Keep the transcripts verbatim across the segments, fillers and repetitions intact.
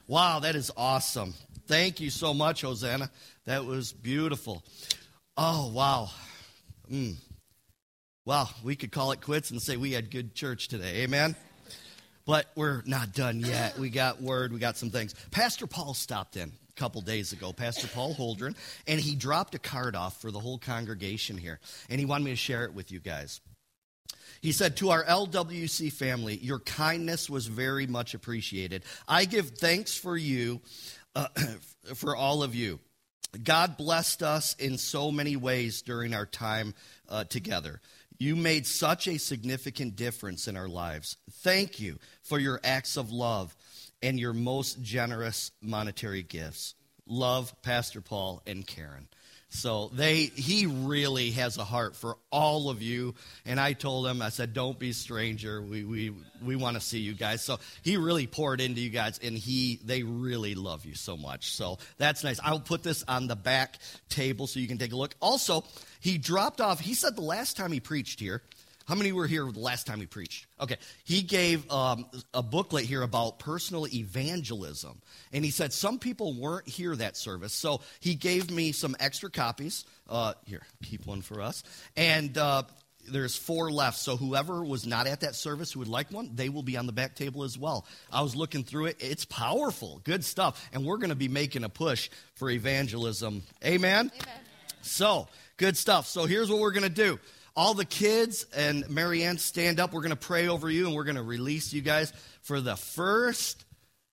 Wow, that is awesome. Thank you so much, Hosanna. That was beautiful. Oh, wow. Mm. Wow, we could call it quits and say we had good church today. Amen? But we're not done yet. We got word. We got some things. Pastor Paul stopped in a couple days ago, Pastor Paul Holdren, and he dropped a card off for the whole congregation here, and he wanted me to share it with you guys. He said, to our L W C family, your kindness was very much appreciated. I give thanks for you, uh, for all of you. God blessed us in so many ways during our time uh, together. You made such a significant difference in our lives. Thank you for your acts of love and your most generous monetary gifts. Love, Pastor Paul and Karen. So they, he really has a heart for all of you. And I told him, I said, don't be a stranger. We we we want to see you guys. So he really poured into you guys, and he they really love you so much. So that's nice. I'll put this on the back table so you can take a look. Also, he dropped off, he said the last time he preached here, how many were here the last time he preached? Okay. He gave um, a booklet here about personal evangelism. And he said some people weren't here that service. So he gave me some extra copies. Uh, here, keep one for us. And uh, there's four left. So whoever was not at that service who would like one, they will be on the back table as well. I was looking through it. It's powerful. Good stuff. And we're going to be making a push for evangelism. Amen? Amen. So, good stuff. So here's what we're going to do. All the kids and Marianne, stand up. We're going to pray over you, and we're going to release you guys for the first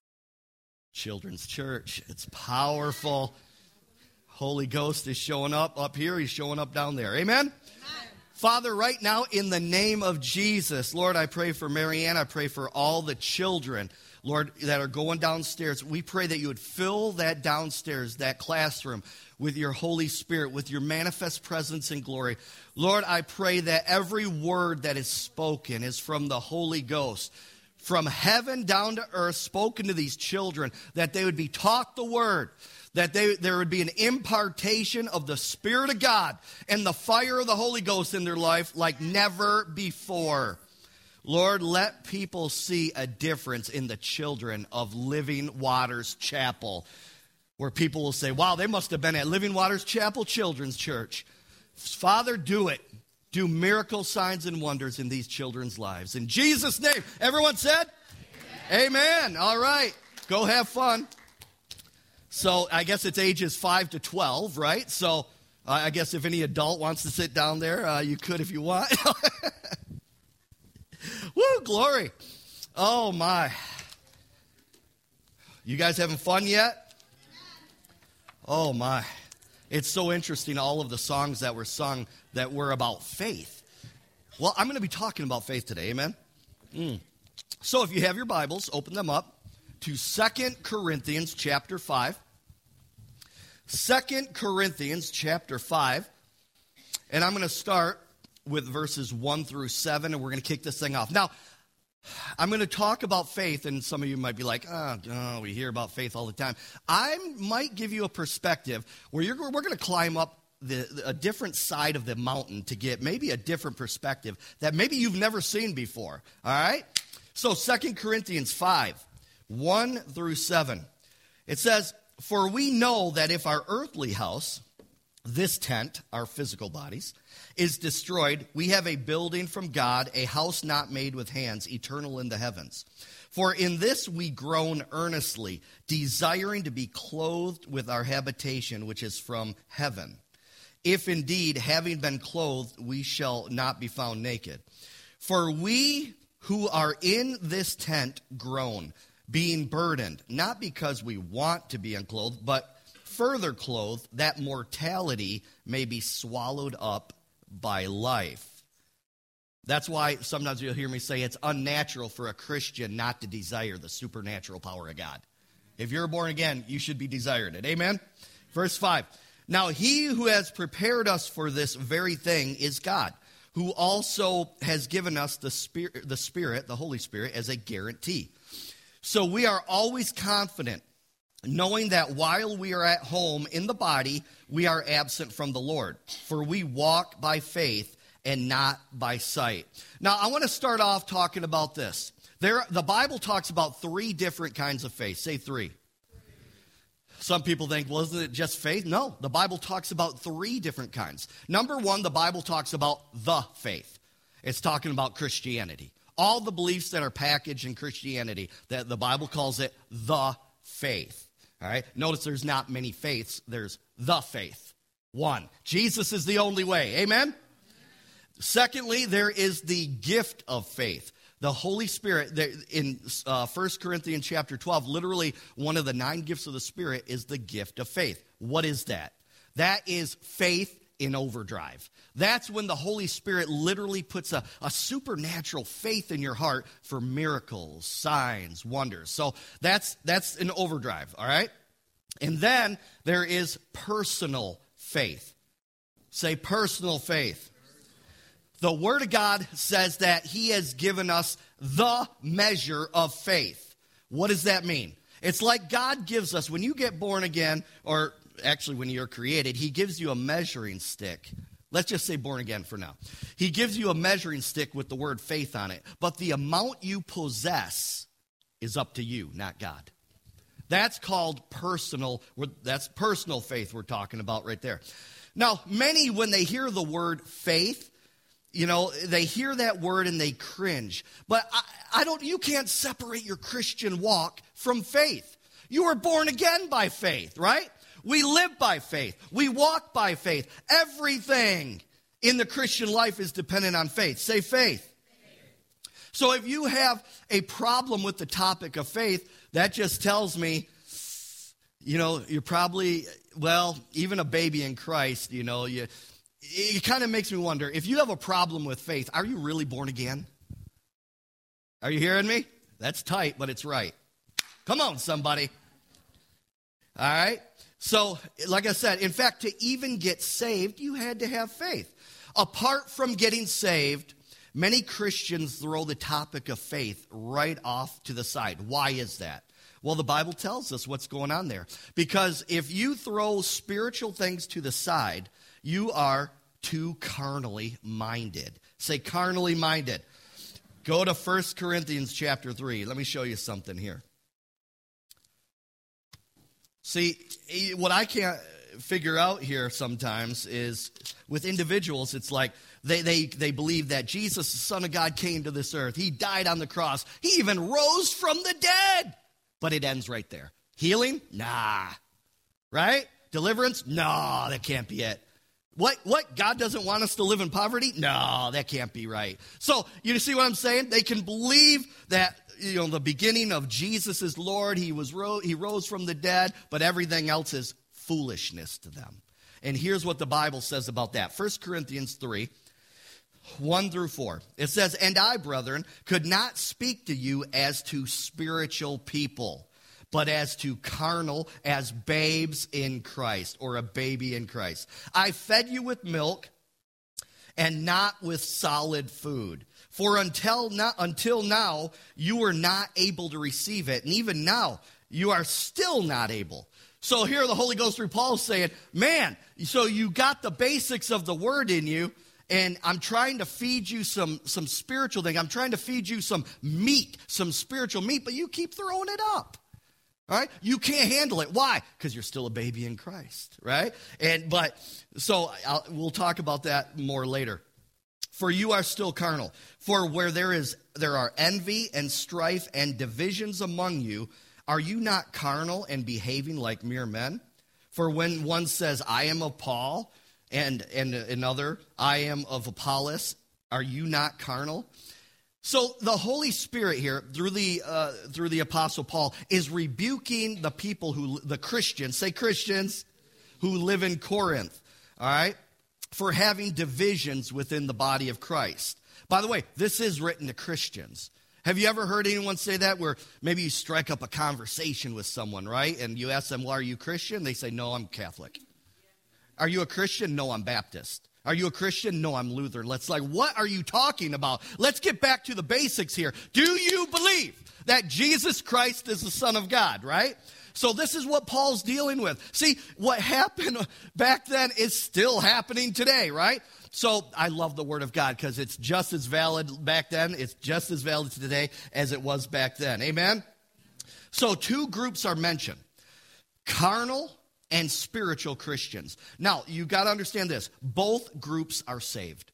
children's church. It's powerful. Holy Ghost is showing up up here. He's showing up down there. Amen? Amen. Father, right now, in the name of Jesus, Lord, I pray for Marianne. I pray for all the children, Lord, that are going downstairs. We pray that you would fill that downstairs, that classroom, with your Holy Spirit, with your manifest presence and glory. Lord, I pray that every word that is spoken is from the Holy Ghost, from heaven down to earth, spoken to these children, that they would be taught the word, that they, there would be an impartation of the Spirit of God and the fire of the Holy Ghost in their life like never before. Lord, let people see a difference in the children of Living Waters Chapel, where people will say, wow, they must have been at Living Waters Chapel Children's Church. Father, do it. Do miracle signs and wonders in these children's lives. In Jesus' name. Everyone said? Amen. Amen. All right. Go have fun. So I guess it's ages five to twelve, right? So uh, I guess if any adult wants to sit down there, uh, you could if you want. Woo, glory. Oh, my. You guys having fun yet? Oh, my. It's so interesting, all of the songs that were sung that were about faith. Well, I'm going to be talking about faith today, amen? Mm. So if you have your Bibles, open them up to Second Corinthians chapter five. Second Corinthians chapter five. And I'm going to start with verses one through seven, and we're going to kick this thing off. Now, I'm going to talk about faith, and some of you might be like, oh, no, we hear about faith all the time. I might give you a perspective where you're, we're going to climb up the, the, a different side of the mountain to get maybe a different perspective that maybe you've never seen before, all right? So Second Corinthians five, one through seven. It says, for we know that if our earthly house, this tent, our physical bodies, is destroyed, we have a building from God, a house not made with hands, eternal in the heavens. For in this we groan earnestly, desiring to be clothed with our habitation, which is from heaven. If indeed, having been clothed, we shall not be found naked. For we who are in this tent groan, being burdened, not because we want to be unclothed, but further clothed, that mortality may be swallowed up by life. That's why sometimes you'll hear me say it's unnatural for a Christian not to desire the supernatural power of God. If you're born again, you should be desiring it. Amen? Verse five. Now he who has prepared us for this very thing is God, who also has given us the Spirit, the Spirit, the Holy Spirit, as a guarantee. So we are always confident, knowing that while we are at home in the body, we are absent from the Lord. For we walk by faith and not by sight. Now, I want to start off talking about this. There, the Bible talks about three different kinds of faith. Say three. some people think, well, isn't it just faith? No, the Bible talks about three different kinds. Number one, the Bible talks about the faith. It's talking about Christianity. All the beliefs that are packaged in Christianity, that the Bible calls it the faith. All right? Notice there's not many faiths. There's the faith. One. Jesus is the only way. Amen? Secondly, there is the gift of faith. The Holy Spirit, in uh, First Corinthians chapter twelve, literally one of the nine gifts of the Spirit is the gift of faith. What is that? That is faith in overdrive. That's when the Holy Spirit literally puts a, a supernatural faith in your heart for miracles, signs, wonders. So that's that's an overdrive, all right? And then there is personal faith. Say personal faith. The Word of God says that He has given us the measure of faith. What does that mean? It's like God gives us, when you get born again, or actually when you're created, He gives you a measuring stick. Let's just say born again for now. He gives you a measuring stick with the word faith on it. But the amount you possess is up to you, not God. That's called personal, that's personal faith we're talking about right there. Now, many, when they hear the word faith, you know, they hear that word and they cringe. But I, I don't, you can't separate your Christian walk from faith. You were born again by faith, right? We live by faith. We walk by faith. Everything in the Christian life is dependent on faith. Say faith. So if you have a problem with the topic of faith, that just tells me, you know, you're probably, well, even a baby in Christ, you know, you, it kind of makes me wonder, if you have a problem with faith, are you really born again? Are you hearing me? That's tight, but it's right. Come on, somebody. All right? So, like I said, in fact, to even get saved, you had to have faith. Apart from getting saved, many Christians throw the topic of faith right off to the side. Why is that? Well, the Bible tells us what's going on there. Because if you throw spiritual things to the side, you are too carnally minded. Say carnally minded. Go to First Corinthians chapter three. Let me show you something here. See, what I can't figure out here sometimes is with individuals, it's like they, they, they believe that Jesus, the Son of God, came to this earth. He died on the cross. He even rose from the dead. But it ends right there. Healing? Nah. Right? Deliverance? No, that can't be it. What? What? God doesn't want us to live in poverty? No, that can't be right. So, you see what I'm saying? They can believe that, you know, the beginning of Jesus is Lord, he was ro- he rose from the dead, but everything else is foolishness to them. And here's what the Bible says about that. First Corinthians three, one through four. It says, "And I, brethren, could not speak to you as to spiritual people, but as to carnal, as babes in Christ," or a baby in Christ. "I fed you with milk and not with solid food. For until now, until now, you were not able to receive it. And even now, you are still not able." So here the Holy Ghost through Paul is saying, man, so you got the basics of the word in you, and I'm trying to feed you some, some spiritual thing. I'm trying to feed you some meat, some spiritual meat, but you keep throwing it up. All right? You can't handle it. Why? Because you're still a baby in Christ, right? And but so I'll, we'll talk about that more later. "For you are still carnal. For where there is there are envy and strife and divisions among you, are you not carnal and behaving like mere men? For when one says, 'I am of Paul,' and and another, 'I am of Apollos,' are you not carnal?" So the Holy Spirit here, through the uh, through the Apostle Paul, is rebuking the people who, the Christians, say Christians, who live in Corinth, all right, for having divisions within the body of Christ. By the way, this is written to Christians. Have you ever heard anyone say that, where maybe you strike up a conversation with someone, right, and you ask them, "Well, are you Christian?" They say, "No, I'm Catholic." "Are you a Christian?" "No, I'm Baptist." "Are you a Christian?" "No, I'm Lutheran." Let's like, what are you talking about? Let's get back to the basics here. Do you believe that Jesus Christ is the Son of God, right? So this is what Paul's dealing with. See, what happened back then is still happening today, right? So I love the Word of God because it's just as valid back then. It's just as valid today as it was back then. Amen? So two groups are mentioned. carnal and spiritual Christians. Now, you got to understand this. Both groups are saved.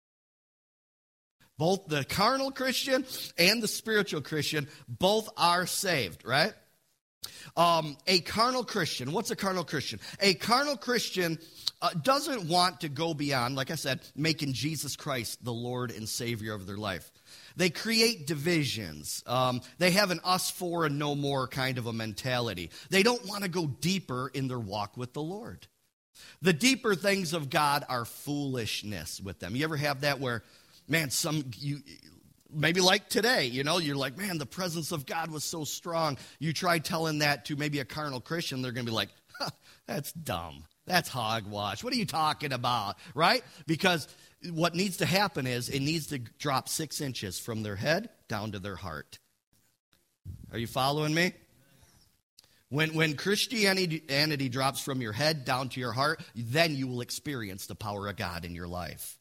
Both the carnal Christian and the spiritual Christian, both are saved, right? Um, a carnal Christian, what's a carnal Christian? A carnal Christian uh, doesn't want to go beyond, like I said, making Jesus Christ the Lord and Savior of their life. They create divisions. Um, they have an us for and no more kind of a mentality. They don't want to go deeper in their walk with the Lord. The deeper things of God are foolishness with them. You ever have that where, man, some you maybe like today, you know, you're like, man, the presence of God was so strong. You try telling that to maybe a carnal Christian, they're going to be like, huh, that's dumb. That's hogwash. What are you talking about, right? Because what needs to happen is it needs to drop six inches from their head down to their heart. Are you following me? When, when Christianity drops from your head down to your heart, then you will experience the power of God in your life.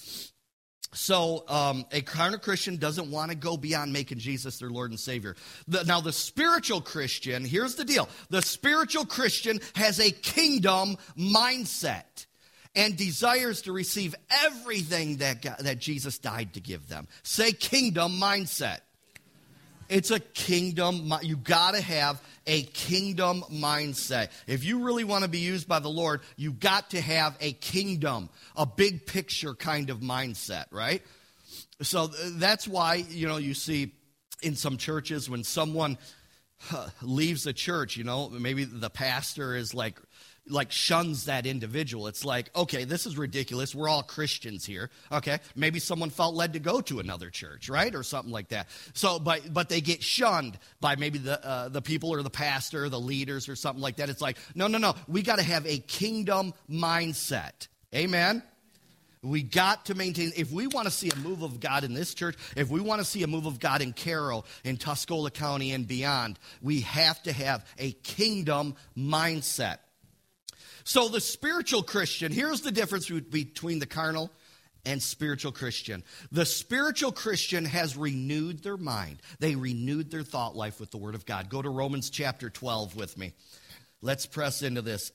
So um, a carnal Christian doesn't want to go beyond making Jesus their Lord and Savior. The, now the spiritual Christian, here's the deal. The spiritual Christian has a kingdom mindset and desires to receive everything that God, that Jesus died to give them. Say kingdom mindset. It's a kingdom, you got to have a kingdom mindset. If you really want to be used by the Lord, you got to have a kingdom, a big picture kind of mindset, right? So that's why, you know, you see in some churches when someone leaves a church, you know, maybe the pastor is like, like shuns that individual. It's like, okay, this is ridiculous. We're all Christians here. Okay, maybe someone felt led to go to another church, right, or something like that. So, but but they get shunned by maybe the uh, the people or the pastor, the leaders, or something like that. It's like, no, no, no. We got to have a kingdom mindset. Amen. We got to maintain, if we want to see a move of God in this church, if we want to see a move of God in Carroll, in Tuscola County, and beyond, we have to have a kingdom mindset. So the spiritual Christian, here's the difference between the carnal and spiritual Christian. The spiritual Christian has renewed their mind. They renewed their thought life with the Word of God. Go to Romans chapter twelve with me. Let's press into this.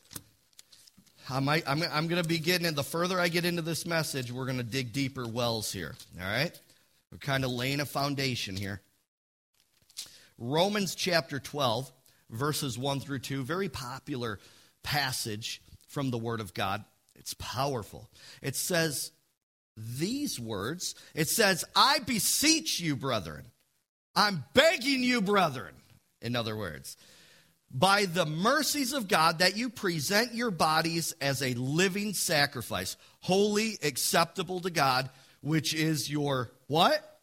I might, I'm, I'm going to be getting in, the further I get into this message, we're going to dig deeper wells here. All right? We're kind of laying a foundation here. Romans chapter twelve, verses one through two, very popular passage from the Word of God. It's powerful. It says these words. It says, I beseech you, brethren. I'm begging you, brethren. In other words, by the mercies of God, that you present your bodies as a living sacrifice, holy, acceptable to God, which is your what?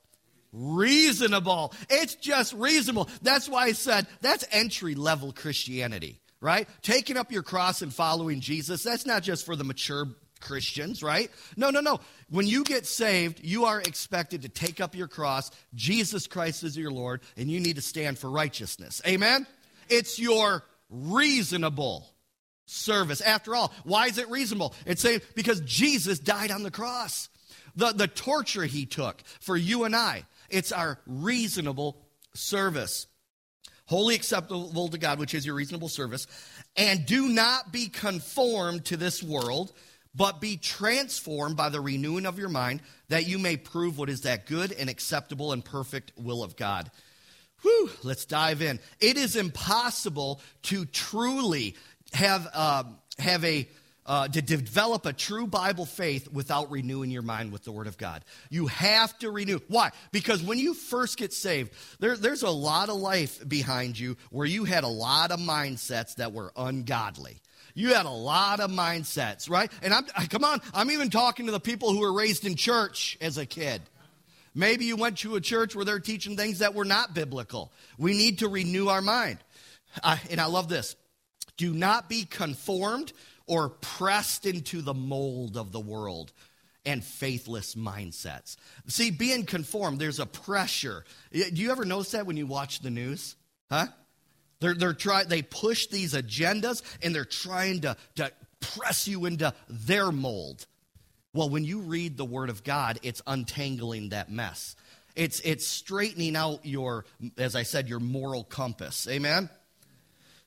Reasonable. It's just reasonable. That's why I said that's entry-level Christianity. Right? Taking up your cross and following Jesus, that's not just for the mature Christians, right? No, no, no. When you get saved, you are expected to take up your cross. Jesus Christ is your Lord, and you need to stand for righteousness. Amen? It's your reasonable service. After all, why is it reasonable? It's saying because Jesus died on the cross. The, the torture he took for you and I, it's our reasonable service. Wholly acceptable to God, which is your reasonable service. And do not be conformed to this world, but be transformed by the renewing of your mind, that you may prove what is that good and acceptable and perfect will of God. Whew, let's dive in. It is impossible to truly have, uh, have a... Uh, to develop a true Bible faith without renewing your mind with the Word of God. You have to renew. Why? Because when you first get saved, there, there's a lot of life behind you where you had a lot of mindsets that were ungodly. You had a lot of mindsets, right? And I'm, come on, I'm even talking to the people who were raised in church as a kid. Maybe you went to a church where they're teaching things that were not biblical. We need to renew our mind. Uh, and I love this. Do not be conformed or pressed into the mold of the world and faithless mindsets. See, being conformed, there's a pressure. Do you ever notice that when you watch the news? Huh? They're, they're try, they push these agendas, and they're trying to, to press you into their mold. Well, when you read the Word of God, it's untangling that mess. It's, it's straightening out your, as I said, your moral compass. Amen?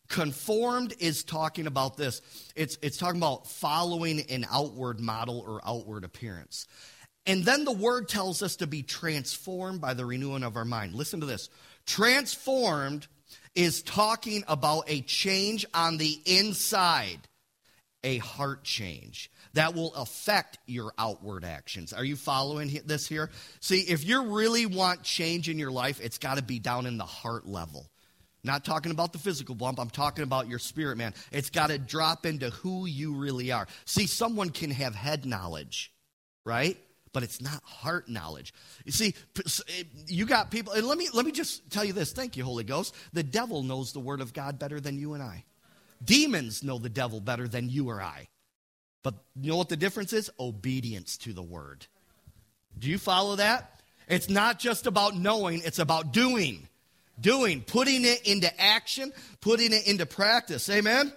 Conformed is talking about this. It's, it's talking about following an outward model or outward appearance. And then the word tells us to be transformed by the renewing of our mind. Listen to this. Transformed is talking about a change on the inside, a heart change that will affect your outward actions. Are you following this here? See, if you really want change in your life, it's got to be down in the heart level. Not talking about the physical bump, I'm talking about your spirit, man. It's got to drop into who you really are. See, someone can have head knowledge, right? But it's not heart knowledge. You see, you got people, and let me let me just tell you this. Thank you, Holy Ghost. The devil knows the word of God better than you and I. Demons know the devil better than you or I. But you know what the difference is? Obedience to the word. Do you follow that? It's not just about knowing, it's about doing. Doing, putting it into action, putting it into practice. Amen?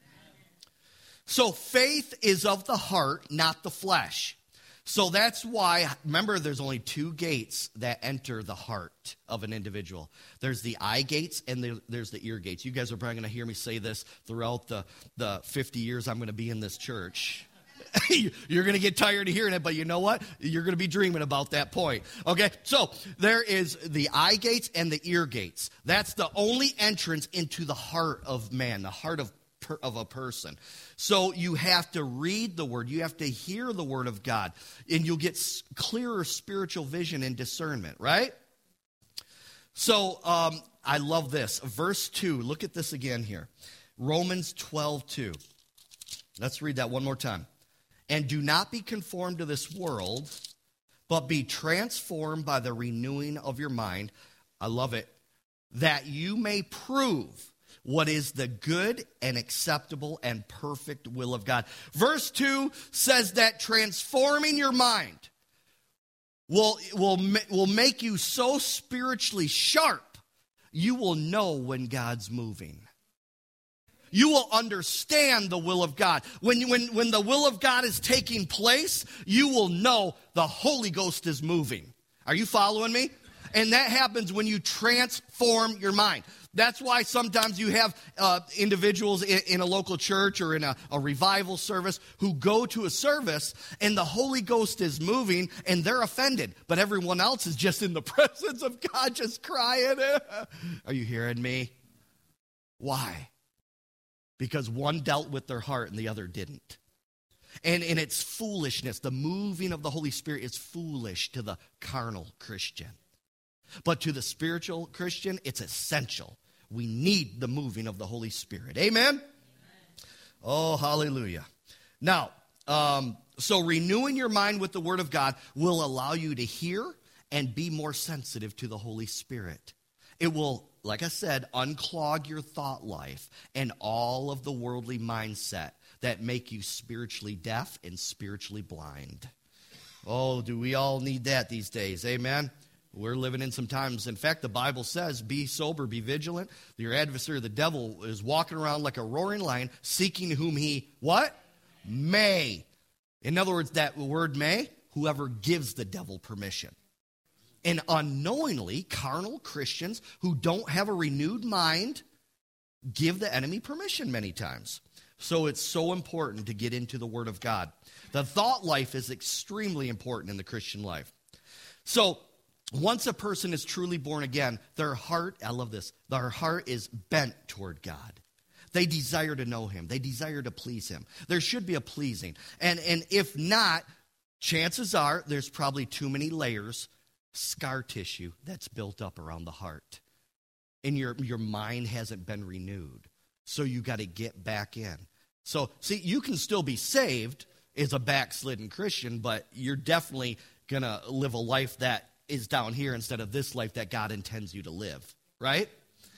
So faith is of the heart, not the flesh. So that's why, remember, there's only two gates that enter the heart of an individual. There's the eye gates and there, there's the ear gates. You guys are probably going to hear me say this throughout the, the fifty years I'm going to be in this church. You're going to get tired of hearing it, but you know what? You're going to be dreaming about that point. Okay, so there is the eye gates and the ear gates. That's the only entrance into the heart of man, the heart of per, of a person. So you have to read the word. You have to hear the word of God, and you'll get clearer spiritual vision and discernment, right? So um, I love this. Verse two, look at this again here. Romans twelve two. Let's read that one more time. And do not be conformed to this world, but be transformed by the renewing of your mind. I love it. That you may prove what is the good and acceptable and perfect will of God. Verse two says that transforming your mind will, will, will make you so spiritually sharp, you will know when God's moving. You will understand the will of God. When, when, when the will of God is taking place, you will know the Holy Ghost is moving. Are you following me? And that happens when you transform your mind. That's why sometimes you have uh, individuals in, in a local church or in a, a revival service who go to a service and the Holy Ghost is moving and they're offended. But everyone else is just in the presence of God just crying. Are you hearing me? Why? Because one dealt with their heart and the other didn't. And in its foolishness, the moving of the Holy Spirit is foolish to the carnal Christian. But to the spiritual Christian, it's essential. We need the moving of the Holy Spirit. Amen? Amen. Oh, hallelujah. Now, um, so renewing your mind with the Word of God will allow you to hear and be more sensitive to the Holy Spirit. It will, like I said, unclog your thought life and all of the worldly mindset that make you spiritually deaf and spiritually blind. Oh, do we all need that these days? Amen? We're living in some times. In fact, the Bible says, be sober, be vigilant. Your adversary, the devil, is walking around like a roaring lion, seeking whom he, what? May. In other words, that word may, whoever gives the devil permission. And unknowingly, carnal Christians who don't have a renewed mind give the enemy permission many times. So it's so important to get into the Word of God. The thought life is extremely important in the Christian life. So once a person is truly born again, their heart, I love this, their heart is bent toward God. They desire to know Him. They desire to please Him. There should be a pleasing. And, and if not, chances are there's probably too many layers, scar tissue that's built up around the heart. And your, your mind hasn't been renewed. So you got to get back in. So, see, you can still be saved as a backslidden Christian, but you're definitely going to live a life that is down here instead of this life that God intends you to live, right?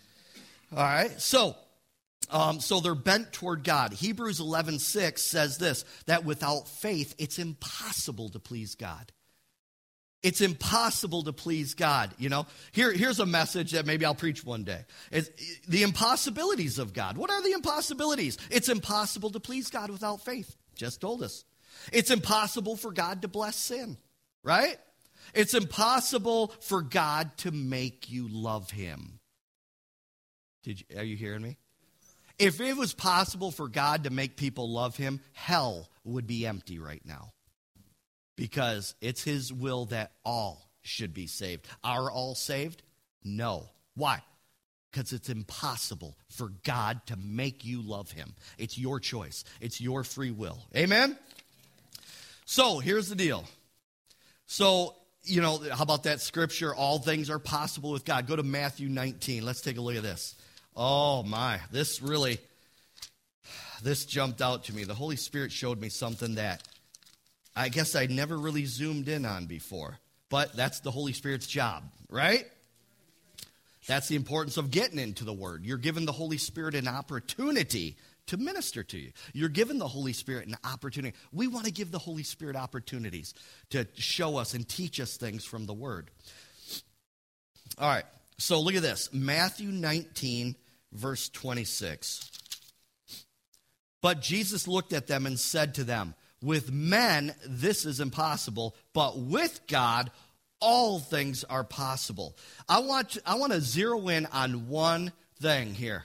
All right, so um, so they're bent toward God. Hebrews eleven six says this, that without faith, it's impossible to please God. It's impossible to please God, you know. Here, here's a message that maybe I'll preach one day. It's the impossibilities of God. What are the impossibilities? It's impossible to please God without faith. Just told us. It's impossible for God to bless sin, right? It's impossible for God to make you love Him. Did you, are you hearing me? If it was possible for God to make people love him, hell would be empty right now. Because it's his will that all should be saved. Are all saved? No. Why? Because it's impossible for God to make you love him. It's your choice. It's your free will. Amen? So, here's the deal. So, you know, how about that scripture? All things are possible with God. Go to Matthew nineteen. Let's take a look at this. Oh, my. This really, this jumped out to me. The Holy Spirit showed me something that I guess I never really zoomed in on before. But that's the Holy Spirit's job, right? That's the importance of getting into the Word. You're giving the Holy Spirit an opportunity to minister to you. You're giving the Holy Spirit an opportunity. We want to give the Holy Spirit opportunities to show us and teach us things from the Word. All right, so look at this. Matthew nineteen, verse twenty-six. But Jesus looked at them and said to them, with men this is impossible, but with God all things are possible. I want to, I want to zero in on one thing here.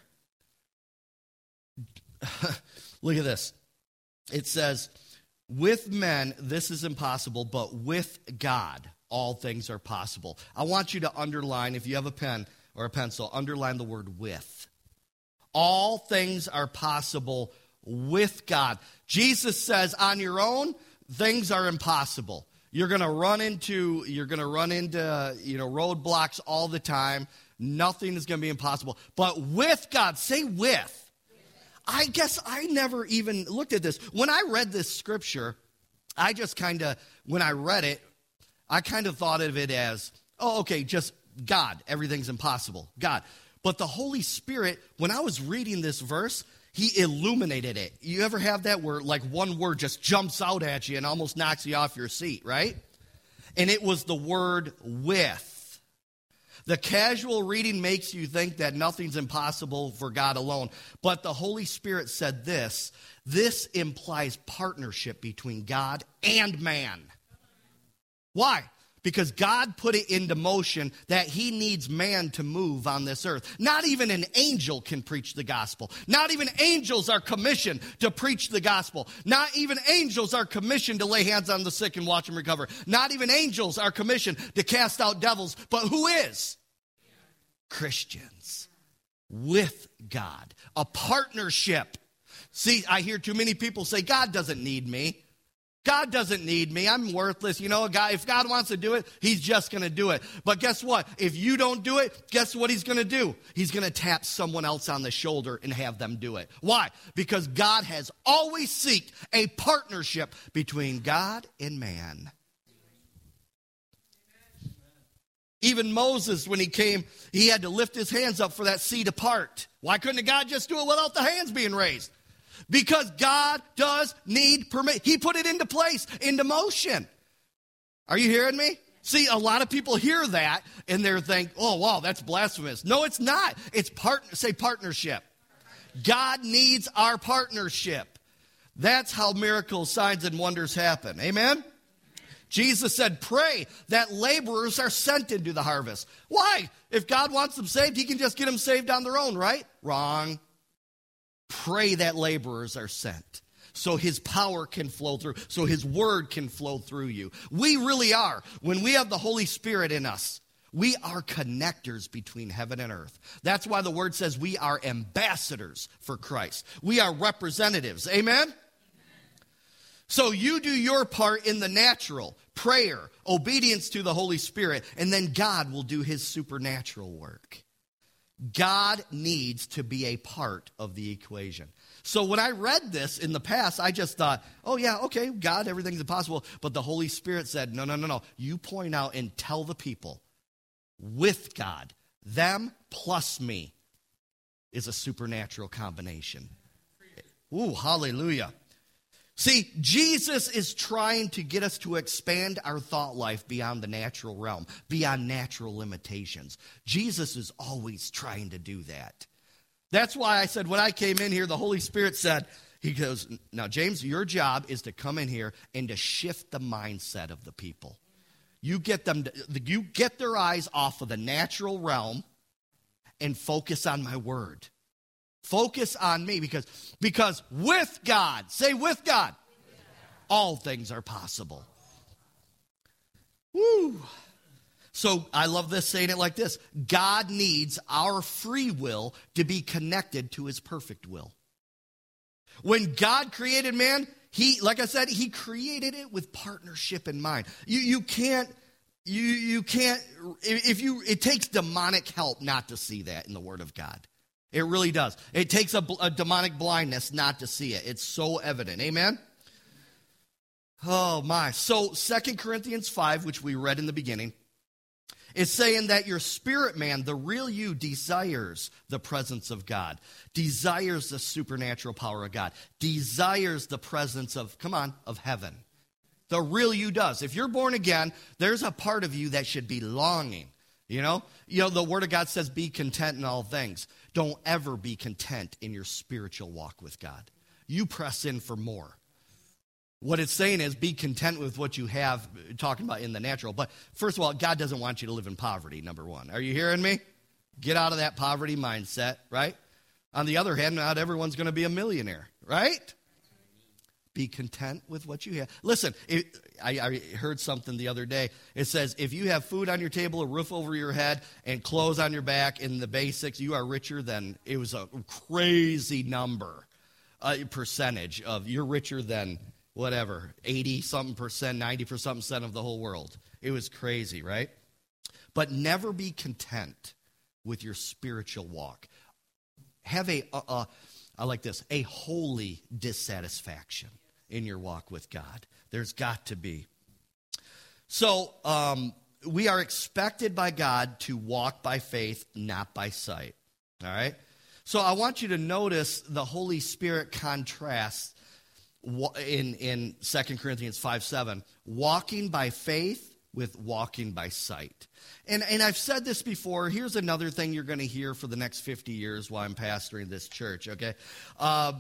Look at this. It says, with men this is impossible, but with God all things are possible. I want you to underline, if you have a pen or a pencil, underline the word with. All things are possible with God. Jesus says on your own, things are impossible. You're going to run into, you're going to run into, you know, roadblocks all the time. Nothing is going to be impossible. But with God, say with. I guess I never even looked at this. When I read this scripture, I just kind of, when I read it, I kind of thought of it as, oh, okay, just God. Everything's impossible. God. But the Holy Spirit, when I was reading this verse, he illuminated it. You ever have that where like one word just jumps out at you and almost knocks you off your seat, right? And it was the word with. The casual reading makes you think that nothing's impossible for God alone. But the Holy Spirit said this. This implies partnership between God and man. Why? Because God put it into motion that he needs man to move on this earth. Not even an angel can preach the gospel. Not even angels are commissioned to preach the gospel. Not even angels are commissioned to lay hands on the sick and watch them recover. Not even angels are commissioned to cast out devils. But who is? Christians. With God. A partnership. See, I hear too many people say, God doesn't need me. God doesn't need me. I'm worthless. You know, a guy, if God wants to do it, he's just going to do it. But guess what? If you don't do it, guess what he's going to do? He's going to tap someone else on the shoulder and have them do it. Why? Because God has always sought a partnership between God and man. Even Moses, when he came, he had to lift his hands up for that sea to part. Why couldn't God just do it without the hands being raised? Because God does need permit. He put it into place, into motion. Are you hearing me? See, a lot of people hear that and they're thinking, oh, wow, that's blasphemous. No, it's not. It's part. Say partnership. God needs our partnership. That's how miracles, signs, and wonders happen. Amen? Jesus said, pray that laborers are sent into the harvest. Why? If God wants them saved, he can just get them saved on their own, right? Wrong. Pray that laborers are sent so his power can flow through, so his word can flow through you. We really are. When we have the Holy Spirit in us, we are connectors between heaven and earth. That's why the word says we are ambassadors for Christ. We are representatives. Amen? Amen. So you do your part in the natural, prayer, obedience to the Holy Spirit, and then God will do his supernatural work. God needs to be a part of the equation. So when I read this in the past, I just thought, oh yeah, okay, God, everything's impossible. But the Holy Spirit said, no, no, no, no. You point out and tell the people, with God, them plus me is a supernatural combination. Ooh, hallelujah. See, Jesus is trying to get us to expand our thought life beyond the natural realm, beyond natural limitations. Jesus is always trying to do that. That's why I said when I came in here, the Holy Spirit said, he goes, now, James, your job is to come in here and to shift the mindset of the people. You get them, to, you get their eyes off of the natural realm and focus on my word. Focus on me because, because with God, say with God, all things are possible. Woo. So I love this, saying it like this. God needs our free will to be connected to his perfect will. When God created man, he, like I said, he created it with partnership in mind. You, you can't, you, you can't, if you, it takes demonic help not to see that in the Word of God. It really does. It takes a, a demonic blindness not to see it. It's so evident. Amen? Oh, my. So Second Corinthians five, which we read in the beginning, is saying that your spirit man, the real you, desires the presence of God, desires the supernatural power of God, desires the presence of, come on, of heaven. The real you does. If you're born again, there's a part of you that should be longing. You know, you know, the Word of God says, be content in all things. Don't ever be content in your spiritual walk with God. You press in for more. What it's saying is be content with what you have, talking about in the natural. But first of all, God doesn't want you to live in poverty, number one. Are you hearing me? Get out of that poverty mindset, right? On the other hand, not everyone's going to be a millionaire, right? Be content with what you have. Listen, it, I, I heard something the other day. It says, if you have food on your table, a roof over your head, and clothes on your back, in the basics, you are richer than, it was a crazy number, a percentage of, you're richer than whatever, eighty-something percent, ninety percent of the whole world. It was crazy, right? But never be content with your spiritual walk. Have a, a, a I like this, a holy dissatisfaction in your walk with God. There's got to be. So um, we are expected by God to walk by faith, not by sight. All right? So I want you to notice the Holy Spirit contrasts in, in Second Corinthians five seven, walking by faith with walking by sight. And, and I've said this before. Here's another thing you're going to hear for the next fifty years while I'm pastoring this church, okay? Uh,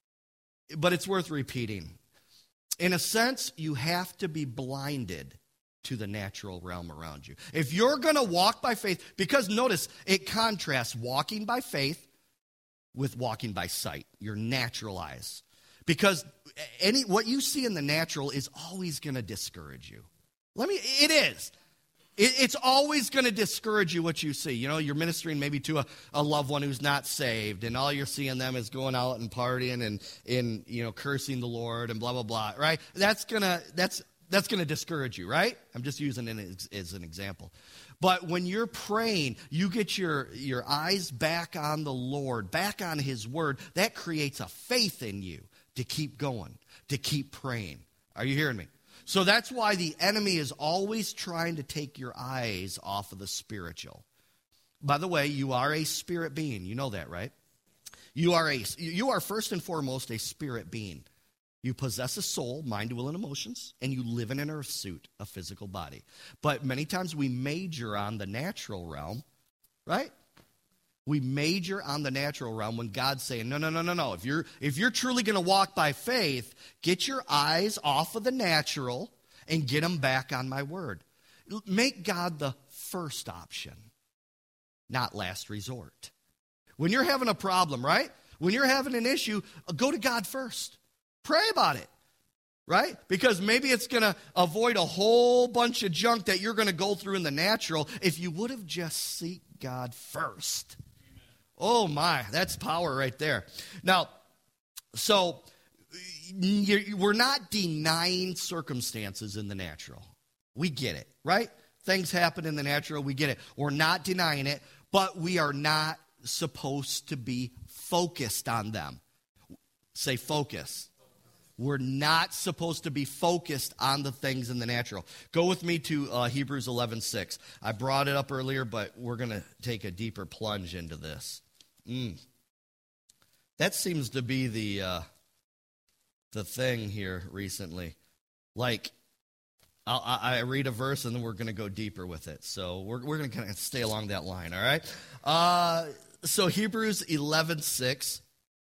but it's worth repeating. In a sense, you have to be blinded to the natural realm around you. If you're going to walk by faith, because notice, it contrasts walking by faith with walking by sight, your natural eyes. Because any what you see in the natural is always going to discourage you. Let me, it is. It, it's always going to discourage you what you see. You know, you're ministering maybe to a, a loved one who's not saved, and all you're seeing them is going out and partying and, and you know, cursing the Lord and blah, blah, blah, right? That's going to, that's, that's going to discourage you, right? I'm just using it as, as an example. But when you're praying, you get your, your eyes back on the Lord, back on His Word. That creates a faith in you to keep going, to keep praying. Are you hearing me? So that's why the enemy is always trying to take your eyes off of the spiritual. By the way, you are a spirit being. You know that, right? You are a you are first and foremost a spirit being. You possess a soul, mind, will, and emotions, and you live in an earth suit, a physical body. But many times we major on the natural realm, right? We major on the natural realm when God's saying, no, no, no, no, no. If you're, if you're truly going to walk by faith, get your eyes off of the natural and get them back on my word. Make God the first option, not last resort. When you're having a problem, right? When you're having an issue, go to God first. Pray about it, right? Because maybe it's going to avoid a whole bunch of junk that you're going to go through in the natural if you would have just seek God first. Oh my, that's power right there. Now, so we're not denying circumstances in the natural. We get it, right? Things happen in the natural, we get it. We're not denying it, but we are not supposed to be focused on them. Say focus. We're not supposed to be focused on the things in the natural. Go with me to uh, Hebrews eleven six. I brought it up earlier, but we're going to take a deeper plunge into this. Mm. That seems to be the uh, the thing here recently. Like, I'll, I read a verse and then we're going to go deeper with it. So we're we're going to kind of stay along that line. All right. Uh, so Hebrews eleven six.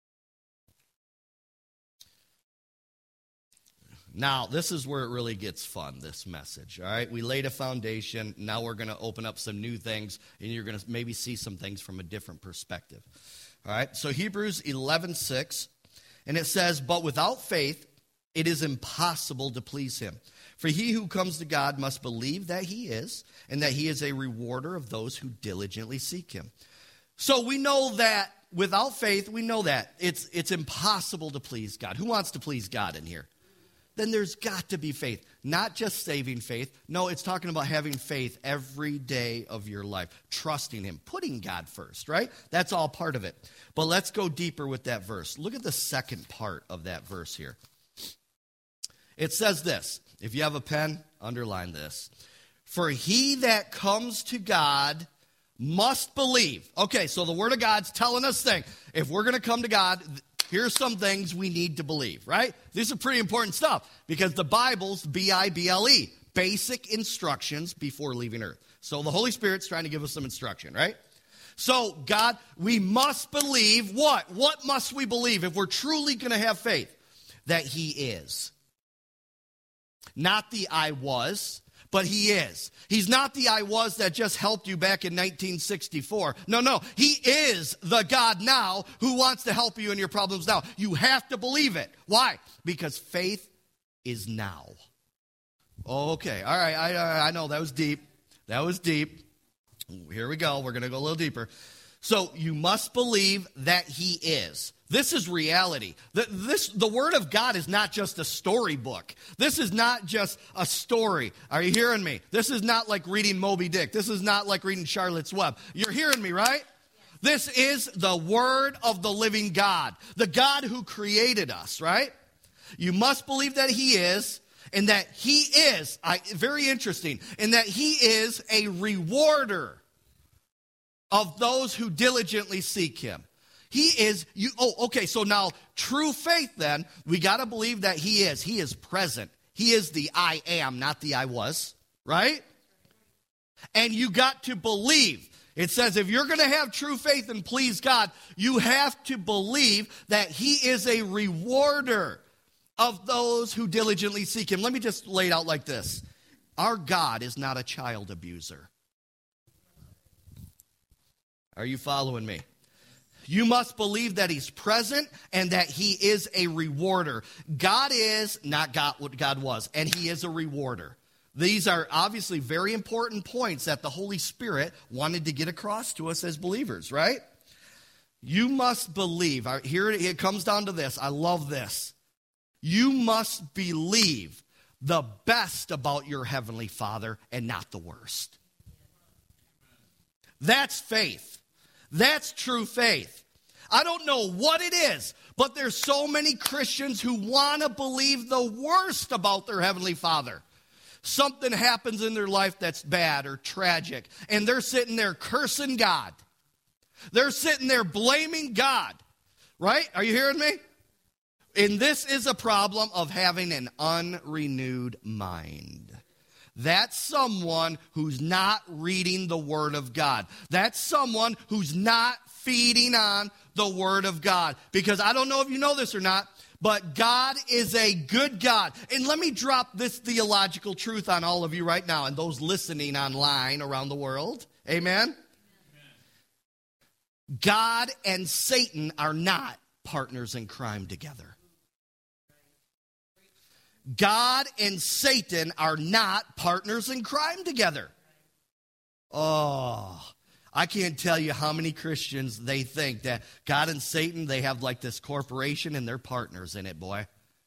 Now, this is where it really gets fun, this message, all right? We laid a foundation. Now we're going to open up some new things, and you're going to maybe see some things from a different perspective. All right, so Hebrews eleven six, and it says, but without faith, it is impossible to please him. For he who comes to God must believe that he is, and that he is a rewarder of those who diligently seek him. So we know that without faith, we know that it's it's impossible to please God. Who wants to please God in here? Then there's got to be faith. Not just saving faith. No, it's talking about having faith every day of your life. Trusting him. Putting God first, right? That's all part of it. But let's go deeper with that verse. Look at the second part of that verse here. It says this. If you have a pen, underline this. For he that comes to God must believe. Okay, so the Word of God's telling us things. If we're going to come to God, here's some things we need to believe, right? These are pretty important stuff because the Bible's B I B L E, basic instructions before leaving earth. So the Holy Spirit's trying to give us some instruction, right? So God, we must believe what? What must we believe if we're truly going to have faith? That he is. Not the I was, but he is. He's not the I was that just helped you back in nineteen sixty-four. No, no. He is the God now who wants to help you in your problems now. You have to believe it. Why? Because faith is now. Okay. All right. I, I know that was deep. That was deep. Here we go. We're going to go a little deeper. So you must believe that he is. This is reality. The, this, the Word of God is not just a storybook. This is not just a story. Are you hearing me? This is not like reading Moby Dick. This is not like reading Charlotte's Web. You're hearing me, right? This is the Word of the living God, the God who created us, right? You must believe that he is, and that he is, I, very interesting, and that he is a rewarder of those who diligently seek him. He is, you. Oh, okay, so now true faith then, we got to believe that he is. He is present. He is the I am, not the I was, right? And you got to believe. It says if you're going to have true faith and please God, you have to believe that he is a rewarder of those who diligently seek him. Let me just lay it out like this. Our God is not a child abuser. Are you following me? You must believe that he's present and that he is a rewarder. God is not God what God was, and he is a rewarder. These are obviously very important points that the Holy Spirit wanted to get across to us as believers, right? You must believe. Here it comes down to this. I love this. You must believe the best about your Heavenly Father and not the worst. That's faith. That's true faith. I don't know what it is, but there's so many Christians who want to believe the worst about their Heavenly Father. Something happens in their life that's bad or tragic, and they're sitting there cursing God. They're sitting there blaming God, right? Are you hearing me? And this is a problem of having an unrenewed mind. That's someone who's not reading the Word of God. That's someone who's not feeding on the Word of God. Because I don't know if you know this or not, but God is a good God. And let me drop this theological truth on all of you right now and those listening online around the world. Amen? Amen. God and Satan are not partners in crime together. God and Satan are not partners in crime together. Oh, I can't tell you how many Christians they think that God and Satan, they have like this corporation and they're partners in it, boy.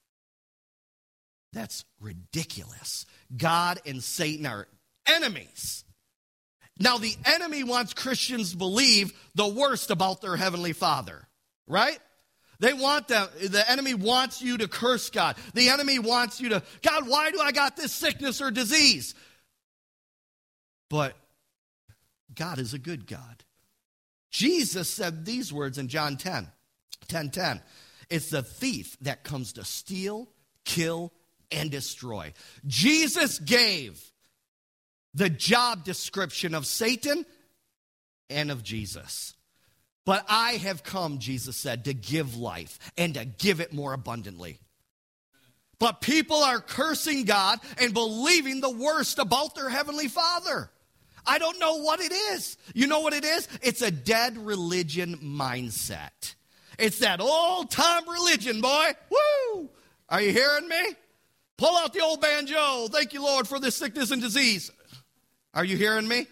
That's ridiculous. God and Satan are enemies. Now, the enemy wants Christians to believe the worst about their Heavenly Father, right? They want them, the enemy wants you to curse God. The enemy wants you to, God, why do I got this sickness or disease? But God is a good God. Jesus said these words in John ten, ten, ten. It's the thief that comes to steal, kill, and destroy. Jesus gave the job description of Satan and of Jesus. But I have come, Jesus said, to give life and to give it more abundantly. But people are cursing God and believing the worst about their Heavenly Father. I don't know what it is. You know what it is? It's a dead religion mindset. It's that old-time religion, boy. Woo! Are you hearing me? Pull out the old banjo. Thank you, Lord, for this sickness and disease. Are you hearing me?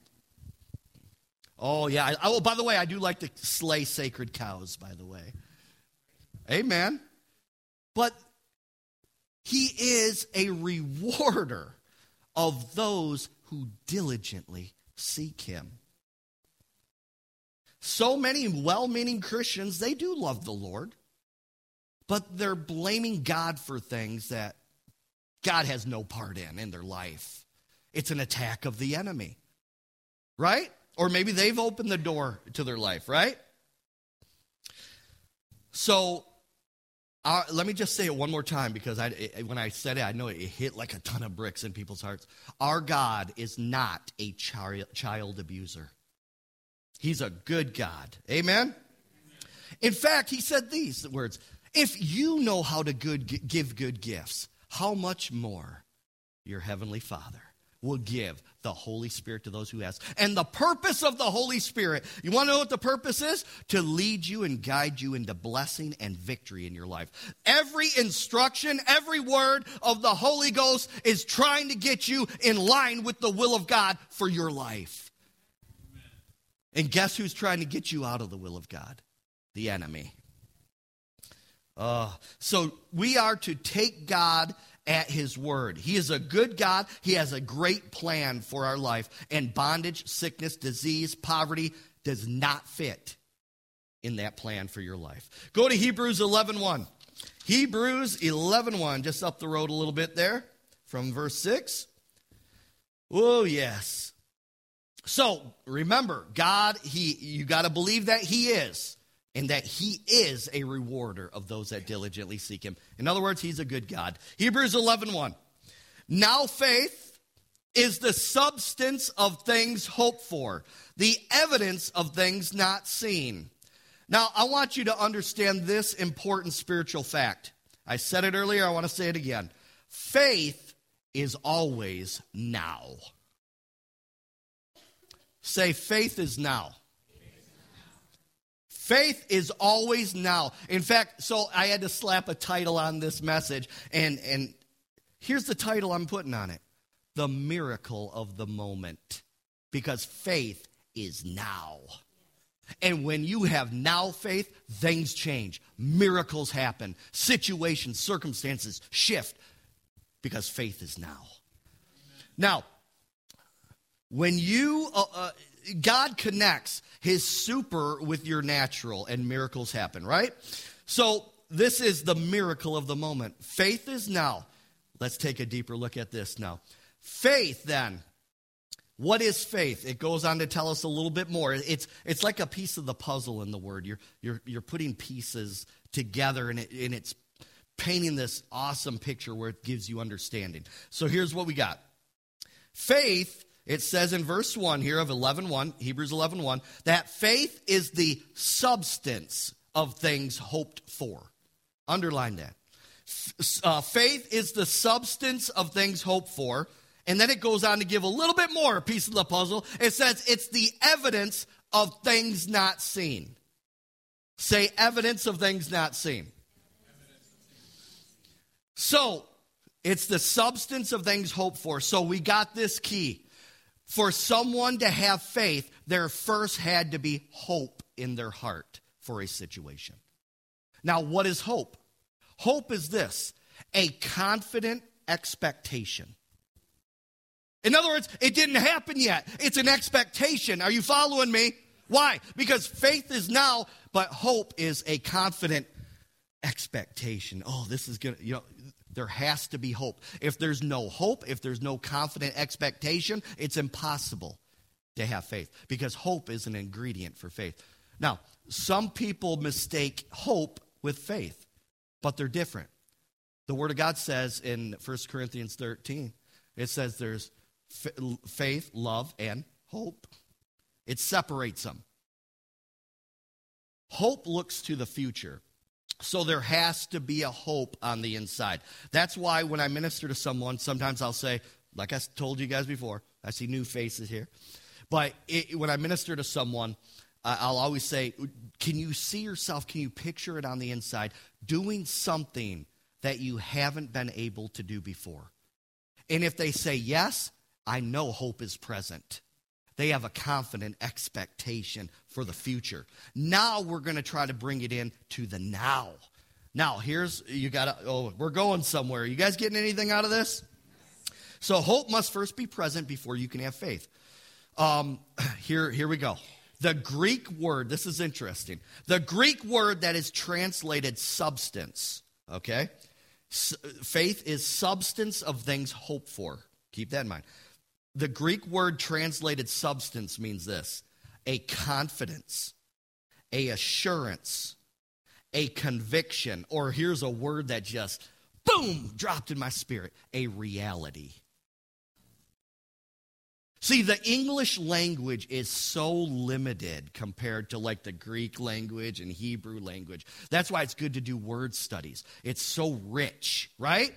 Oh, yeah. I, oh, by the way, I do like to slay sacred cows, by the way. Amen. But he is a rewarder of those who diligently seek him. So many well-meaning Christians, they do love the Lord, but they're blaming God for things that God has no part in in their life. It's an attack of the enemy, right? Or maybe they've opened the door to their life, right? So uh, let me just say it one more time, because I, it, when I said it, I know it hit like a ton of bricks in people's hearts. Our God is not a child, child abuser. He's a good God. Amen? In fact, he said these words, if you know how to good, give good gifts, how much more your heavenly Father will give the Holy Spirit to those who ask. And the purpose of the Holy Spirit, you want to know what the purpose is? To lead you and guide you into blessing and victory in your life. Every instruction, every word of the Holy Ghost is trying to get you in line with the will of God for your life. Amen. And guess who's trying to get you out of the will of God? The enemy. Uh, so we are to take God at his word. He is a good God. He has a great plan for our life. And bondage, sickness, disease, poverty does not fit in that plan for your life. Go to Hebrews eleven one. Hebrews eleven one, just up the road a little bit there from verse six. Oh, yes. So remember, God, he you got to believe that he is. And that he is a rewarder of those that diligently seek him. In other words, he's a good God. Hebrews eleven one. Now faith is the substance of things hoped for, the evidence of things not seen. Now, I want you to understand this important spiritual fact. I said it earlier, I want to say it again. Faith is always now. Say, faith is now. Faith is always now. In fact, so I had to slap a title on this message, and, and here's the title I'm putting on it. The miracle of the moment. Because faith is now. And when you have now faith, things change. Miracles happen. Situations, circumstances shift. Because faith is now. Now, when you... Uh, uh, God connects his super with your natural, and miracles happen, right? So this is the miracle of the moment. Faith is now. Let's take a deeper look at this now. Faith, then. What is faith? It goes on to tell us a little bit more. It's it's like a piece of the puzzle in the word. You're you're you're putting pieces together, and it and it's painting this awesome picture where it gives you understanding. So here's what we got. Faith, it says in verse one here of eleven one, Hebrews eleven one, that faith is the substance of things hoped for. Underline that. Uh, faith is the substance of things hoped for. And then it goes on to give a little bit more, a piece of the puzzle. It says it's the evidence of things not seen. Say evidence of things not seen. So, it's the substance of things hoped for. So we got this key. For someone to have faith, there first had to be hope in their heart for a situation. Now, what is hope? Hope is this, a confident expectation. In other words, it didn't happen yet. It's an expectation. Are you following me? Why? Because faith is now, but hope is a confident expectation. Oh, this is going to, you know, there has to be hope. If there's no hope, if there's no confident expectation, it's impossible to have faith because hope is an ingredient for faith. Now, some people mistake hope with faith, but they're different. The Word of God says in First Corinthians thirteen, it says there's f- faith, love, and hope. It separates them. Hope looks to the future. So there has to be a hope on the inside. That's why when I minister to someone, sometimes I'll say, like I told you guys before, I see new faces here. But it, when I minister to someone, uh, I'll always say, can you see yourself, can you picture it on the inside, doing something that you haven't been able to do before? And if they say yes, I know hope is present. They have a confident expectation for the future. Now we're going to try to bring it in to the now. Now, here's, you got to, oh, we're going somewhere. You guys getting anything out of this? So hope must first be present before you can have faith. Um, here, here we go. The Greek word, this is interesting. The Greek word that is translated substance, okay? S- faith is substance of things hoped for. Keep that in mind. The Greek word translated substance means this: a confidence, a assurance, a conviction, or here's a word that just, boom, dropped in my spirit, a reality. See, the English language is so limited compared to like the Greek language and Hebrew language. That's why it's good to do word studies. It's so rich, right?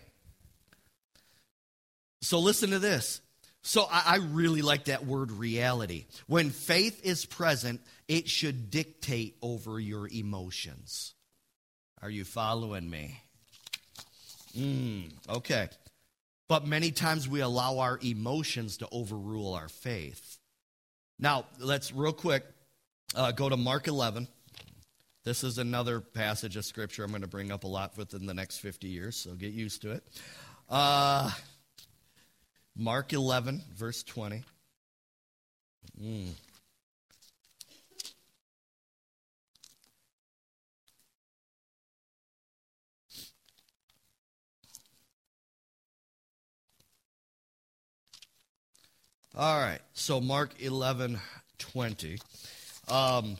So listen to this. So I, I really like that word reality. When faith is present, it should dictate over your emotions. Are you following me? Mm, okay. But many times we allow our emotions to overrule our faith. Now, let's real quick uh, go to Mark eleven. This is another passage of Scripture I'm going to bring up a lot within the next fifty years, so get used to it. Uh, Mark eleven, verse twenty. Mm. All right, so Mark eleven twenty. Um,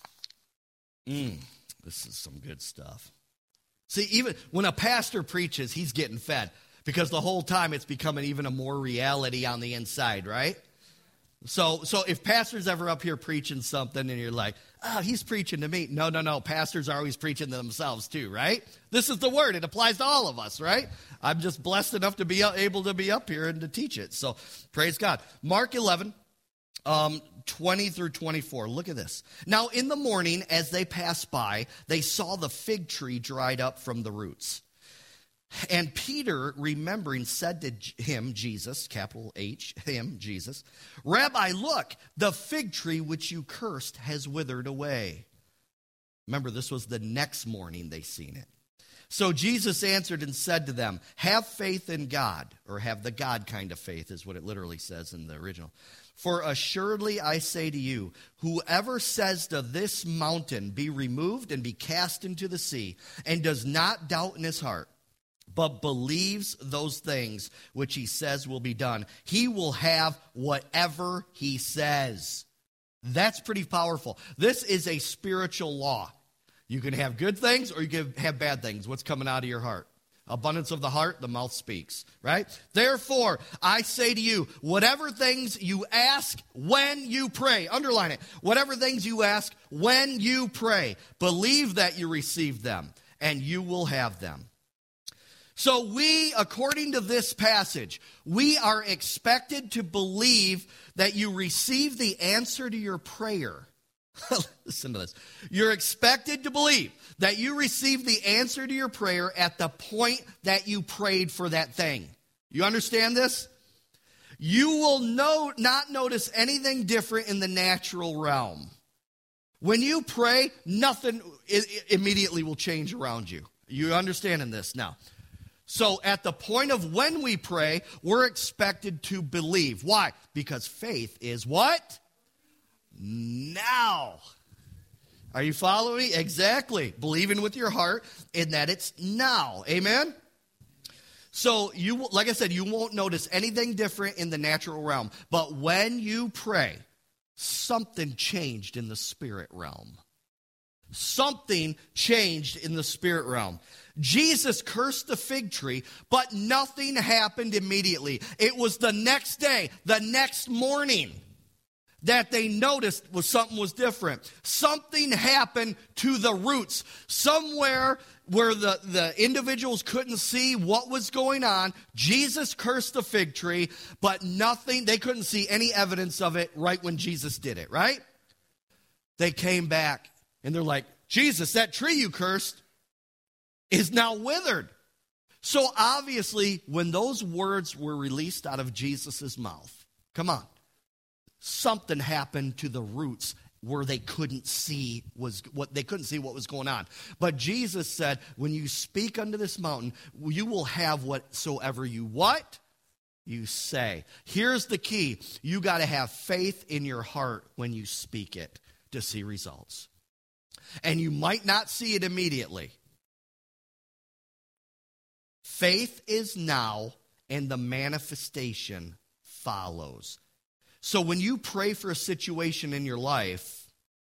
mm, this is some good stuff. See, even when a pastor preaches, he's getting fed because the whole time it's becoming even a more reality on the inside, right? So, so if pastor's ever up here preaching something and you're like, oh, he's preaching to me. No, no, no. Pastors are always preaching to themselves too, right? This is the word. It applies to all of us, right? I'm just blessed enough to be able to be up here and to teach it. So praise God. Mark eleven, um, twenty through twenty-four. Look at this. Now in the morning, as they passed by, they saw the fig tree dried up from the roots. And Peter, remembering, said to him, Jesus, capital H, him, Jesus, Rabbi, look, the fig tree which you cursed has withered away. Remember, this was the next morning they seen it. So Jesus answered and said to them, have faith in God, or have the God kind of faith is what it literally says in the original. For assuredly I say to you, whoever says to this mountain, be removed and be cast into the sea, and does not doubt in his heart, but believes those things which he says will be done, he will have whatever he says. That's pretty powerful. This is a spiritual law. You can have good things or you can have bad things. What's coming out of your heart? Abundance of the heart, the mouth speaks, right? Therefore, I say to you, whatever things you ask when you pray, underline it, whatever things you ask when you pray, believe that you receive them and you will have them. So we, according to this passage, we are expected to believe that you receive the answer to your prayer. Listen to this. You're expected to believe that you receive the answer to your prayer at the point that you prayed for that thing. You understand this? You will no, not notice anything different in the natural realm. When you pray, nothing immediately will change around you. You understanding this now? So at the point of when we pray, we're expected to believe. Why? Because faith is what? Now. Are you following me? Exactly. Believing with your heart in that it's now. Amen? So you, like I said, you won't notice anything different in the natural realm. But when you pray, something changed in the spirit realm. Something changed in the spirit realm. Jesus cursed the fig tree, but nothing happened immediately. It was the next day, the next morning, that they noticed was something was different. Something happened to the roots. Somewhere where the, the individuals couldn't see what was going on, Jesus cursed the fig tree, but nothing, they couldn't see any evidence of it right when Jesus did it, right? They came back and they're like, Jesus, that tree you cursed is now withered. So obviously, when those words were released out of Jesus' mouth, come on, something happened to the roots where they couldn't see was what they couldn't see what was going on. But Jesus said, when you speak unto this mountain, you will have whatsoever you what? You say. Here's the key. You got to have faith in your heart when you speak it to see results. And you might not see it immediately. Faith is now, and the manifestation follows. So when you pray for a situation in your life,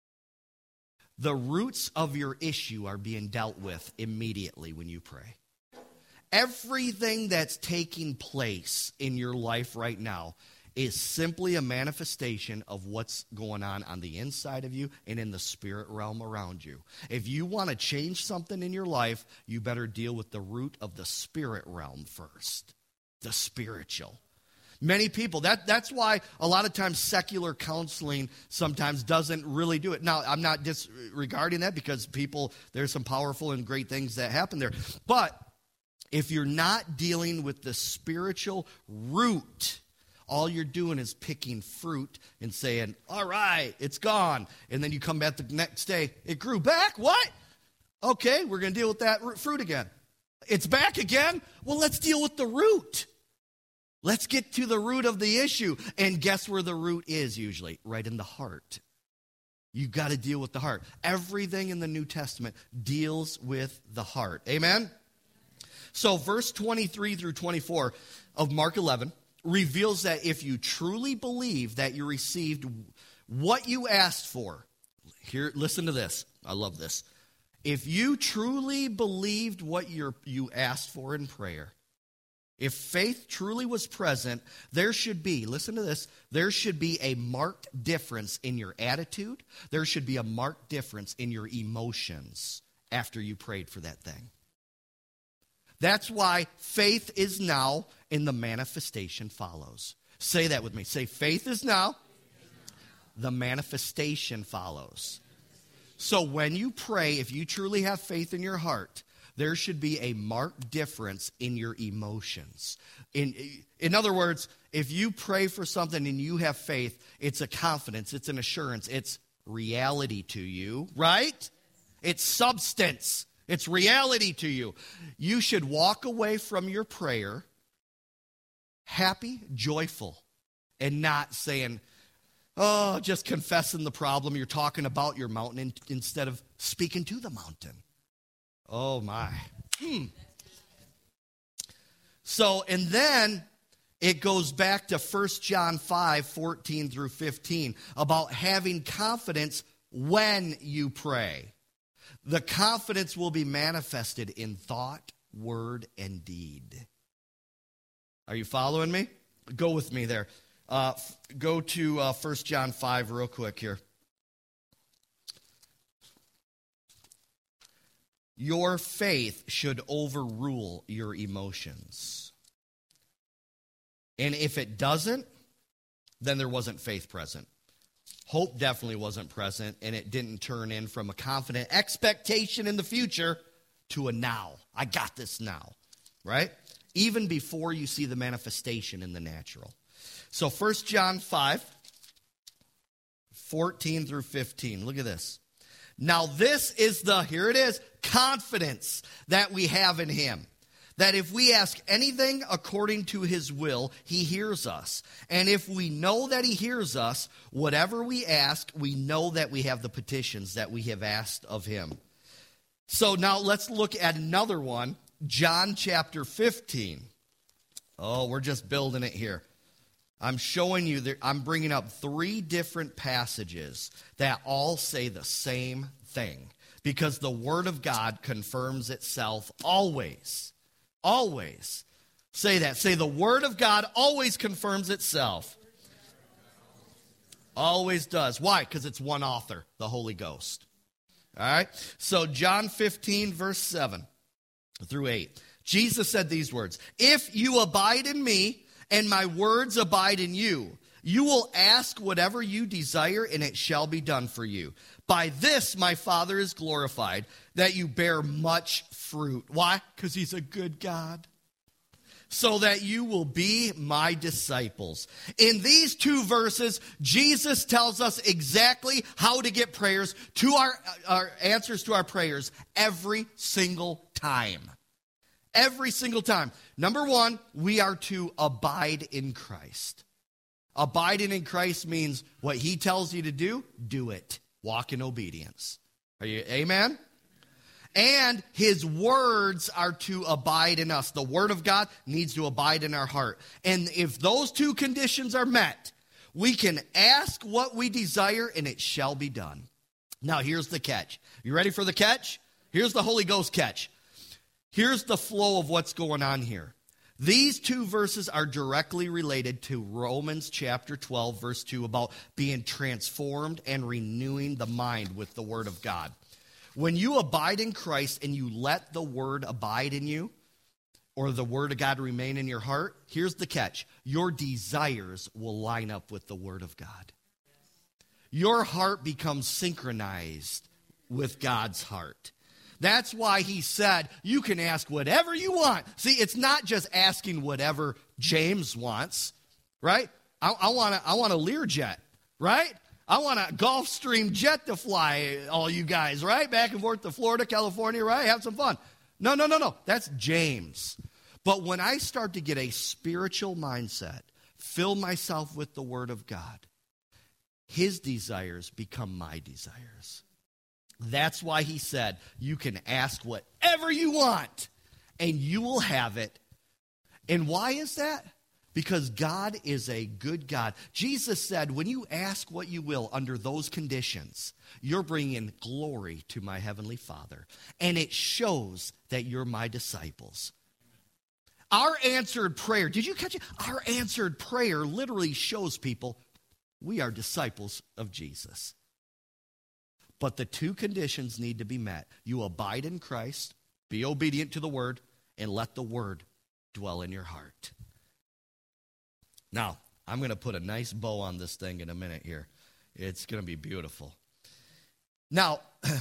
the roots of your issue are being dealt with immediately when you pray. Everything that's taking place in your life right now is simply a manifestation of what's going on on the inside of you and in the spirit realm around you. If you want to change something in your life, you better deal with the root of the spirit realm first, the spiritual. Many people, that, that's why a lot of times secular counseling sometimes doesn't really do it. Now, I'm not disregarding that because people, there's some powerful and great things that happen there. But if you're not dealing with the spiritual root, all you're doing is picking fruit and saying, all right, it's gone. And then you come back the next day, it grew back? What? Okay, we're going to deal with that fruit again. It's back again? Well, let's deal with the root. Let's get to the root of the issue. And guess where the root is usually? Right in the heart. You've got to deal with the heart. Everything in the New Testament deals with the heart. Amen? So verse twenty-three through twenty-four of Mark eleven reveals that if you truly believe that you received what you asked for, here, listen to this. I love this. If you truly believed what you're, you asked for in prayer, if faith truly was present, there should be, listen to this, there should be a marked difference in your attitude. There should be a marked difference in your emotions after you prayed for that thing. That's why faith is now and the manifestation follows. Say that with me. Say, faith is now, the manifestation follows. So when you pray, if you truly have faith in your heart, there should be a marked difference in your emotions. In, in other words, if you pray for something and you have faith, it's a confidence, it's an assurance, it's reality to you, right? It's substance. It's reality to you. You should walk away from your prayer happy, joyful, and not saying, oh, just confessing the problem. You're talking about your mountain in, instead of speaking to the mountain. Oh, my. Hmm. So, and then it goes back to First John five, fourteen through fifteen, about having confidence when you pray. The confidence will be manifested in thought, word, and deed. Are you following me? Go with me there. Uh, f- go to uh, First John five real quick here. Your faith should overrule your emotions. And if it doesn't, then there wasn't faith present. Hope definitely wasn't present, and it didn't turn in from a confident expectation in the future to a now. I got this now, right? Even before you see the manifestation in the natural. So First John five, fourteen through fifteen. Look at this. Now this is the, here it is, confidence that we have in him. That if we ask anything according to his will, he hears us. And if we know that he hears us, whatever we ask, we know that we have the petitions that we have asked of him. So now let's look at another one, John chapter fifteen. Oh, we're just building it here. I'm showing you that I'm bringing up three different passages that all say the same thing. Because the Word of God confirms itself always. Always. Say that. Say the Word of God always confirms itself. Always does. Why? Because it's one author, the Holy Ghost. All right? So John fifteen, verse seven through eight. Jesus said these words, "If you abide in me and my words abide in you, you will ask whatever you desire and it shall be done for you. By this my Father is glorified, that you bear much fruit." Why? Because he's a good God. "So that you will be my disciples." In these two verses, Jesus tells us exactly how to get prayers to our, our answers to our prayers every single time. Every single time. Number one, we are to abide in Christ. Abiding in Christ means what he tells you to do, do it. Walk in obedience. Are you, amen? And his words are to abide in us. The word of God needs to abide in our heart. And if those two conditions are met, we can ask what we desire and it shall be done. Now, here's the catch. You ready for the catch? Here's the Holy Ghost catch. Here's the flow of what's going on here. These two verses are directly related to Romans chapter twelve, verse two, about being transformed and renewing the mind with the word of God. When you abide in Christ and you let the word abide in you, or the word of God remain in your heart, here's the catch. Your desires will line up with the word of God. Your heart becomes synchronized with God's heart. That's why he said, you can ask whatever you want. See, it's not just asking whatever James wants, right? I, I want a, I want a Learjet, right? I want a Gulfstream jet to fly, all you guys, right? Back and forth to Florida, California, right? Have some fun. No, no, no, no. That's James. But when I start to get a spiritual mindset, fill myself with the word of God, his desires become my desires. That's why he said, you can ask whatever you want, and you will have it. And why is that? Because God is a good God. Jesus said, when you ask what you will under those conditions, you're bringing glory to my heavenly Father. And it shows that you're my disciples. Our answered prayer, did you catch it? Our answered prayer literally shows people we are disciples of Jesus. But the two conditions need to be met. You abide in Christ, be obedient to the word, and let the word dwell in your heart. Now, I'm going to put a nice bow on this thing in a minute here. It's going to be beautiful. Now,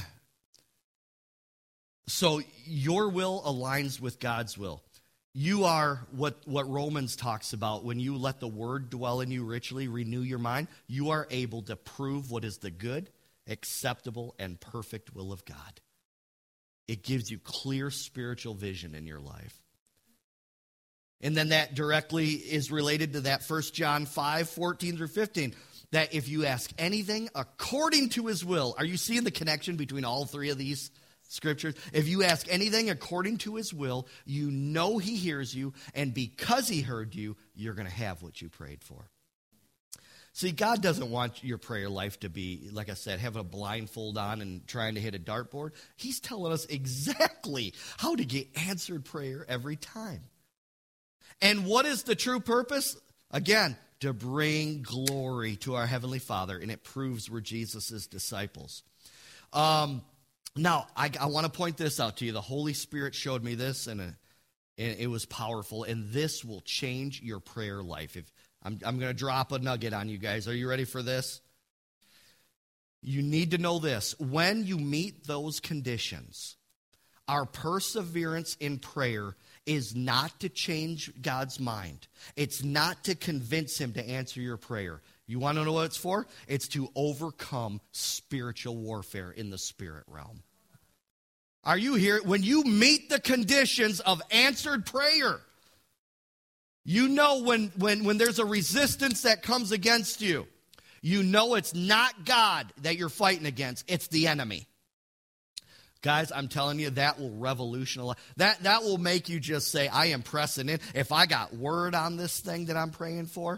so your will aligns with God's will. You are what, what Romans talks about. When you let the word dwell in you richly, renew your mind, you are able to prove what is the good, acceptable, and perfect will of God. It gives you clear spiritual vision in your life. And then that directly is related to that First John five, fourteen through fifteen, that if you ask anything according to his will, are you seeing the connection between all three of these scriptures? If you ask anything according to his will, you know he hears you, and because he heard you, you're going to have what you prayed for. See, God doesn't want your prayer life to be, like I said, having a blindfold on and trying to hit a dartboard. He's telling us exactly how to get answered prayer every time. And what is the true purpose? Again, to bring glory to our Heavenly Father, and it proves we're Jesus' disciples. Um, now, I, I want to point this out to you. The Holy Spirit showed me this, and, a, and it was powerful, and this will change your prayer life. If I'm, I'm going to drop a nugget on you guys. Are you ready for this? You need to know this. When you meet those conditions, our perseverance in prayer is not to change God's mind. It's not to convince him to answer your prayer. You want to know what it's for? It's to overcome spiritual warfare in the spirit realm. Are you here? When you meet the conditions of answered prayer, you know when, when, when there's a resistance that comes against you, you know it's not God that you're fighting against, it's the enemy. Guys, I'm telling you, that will revolutionize. That, that will make you just say, I am pressing in. If I got word on this thing that I'm praying for,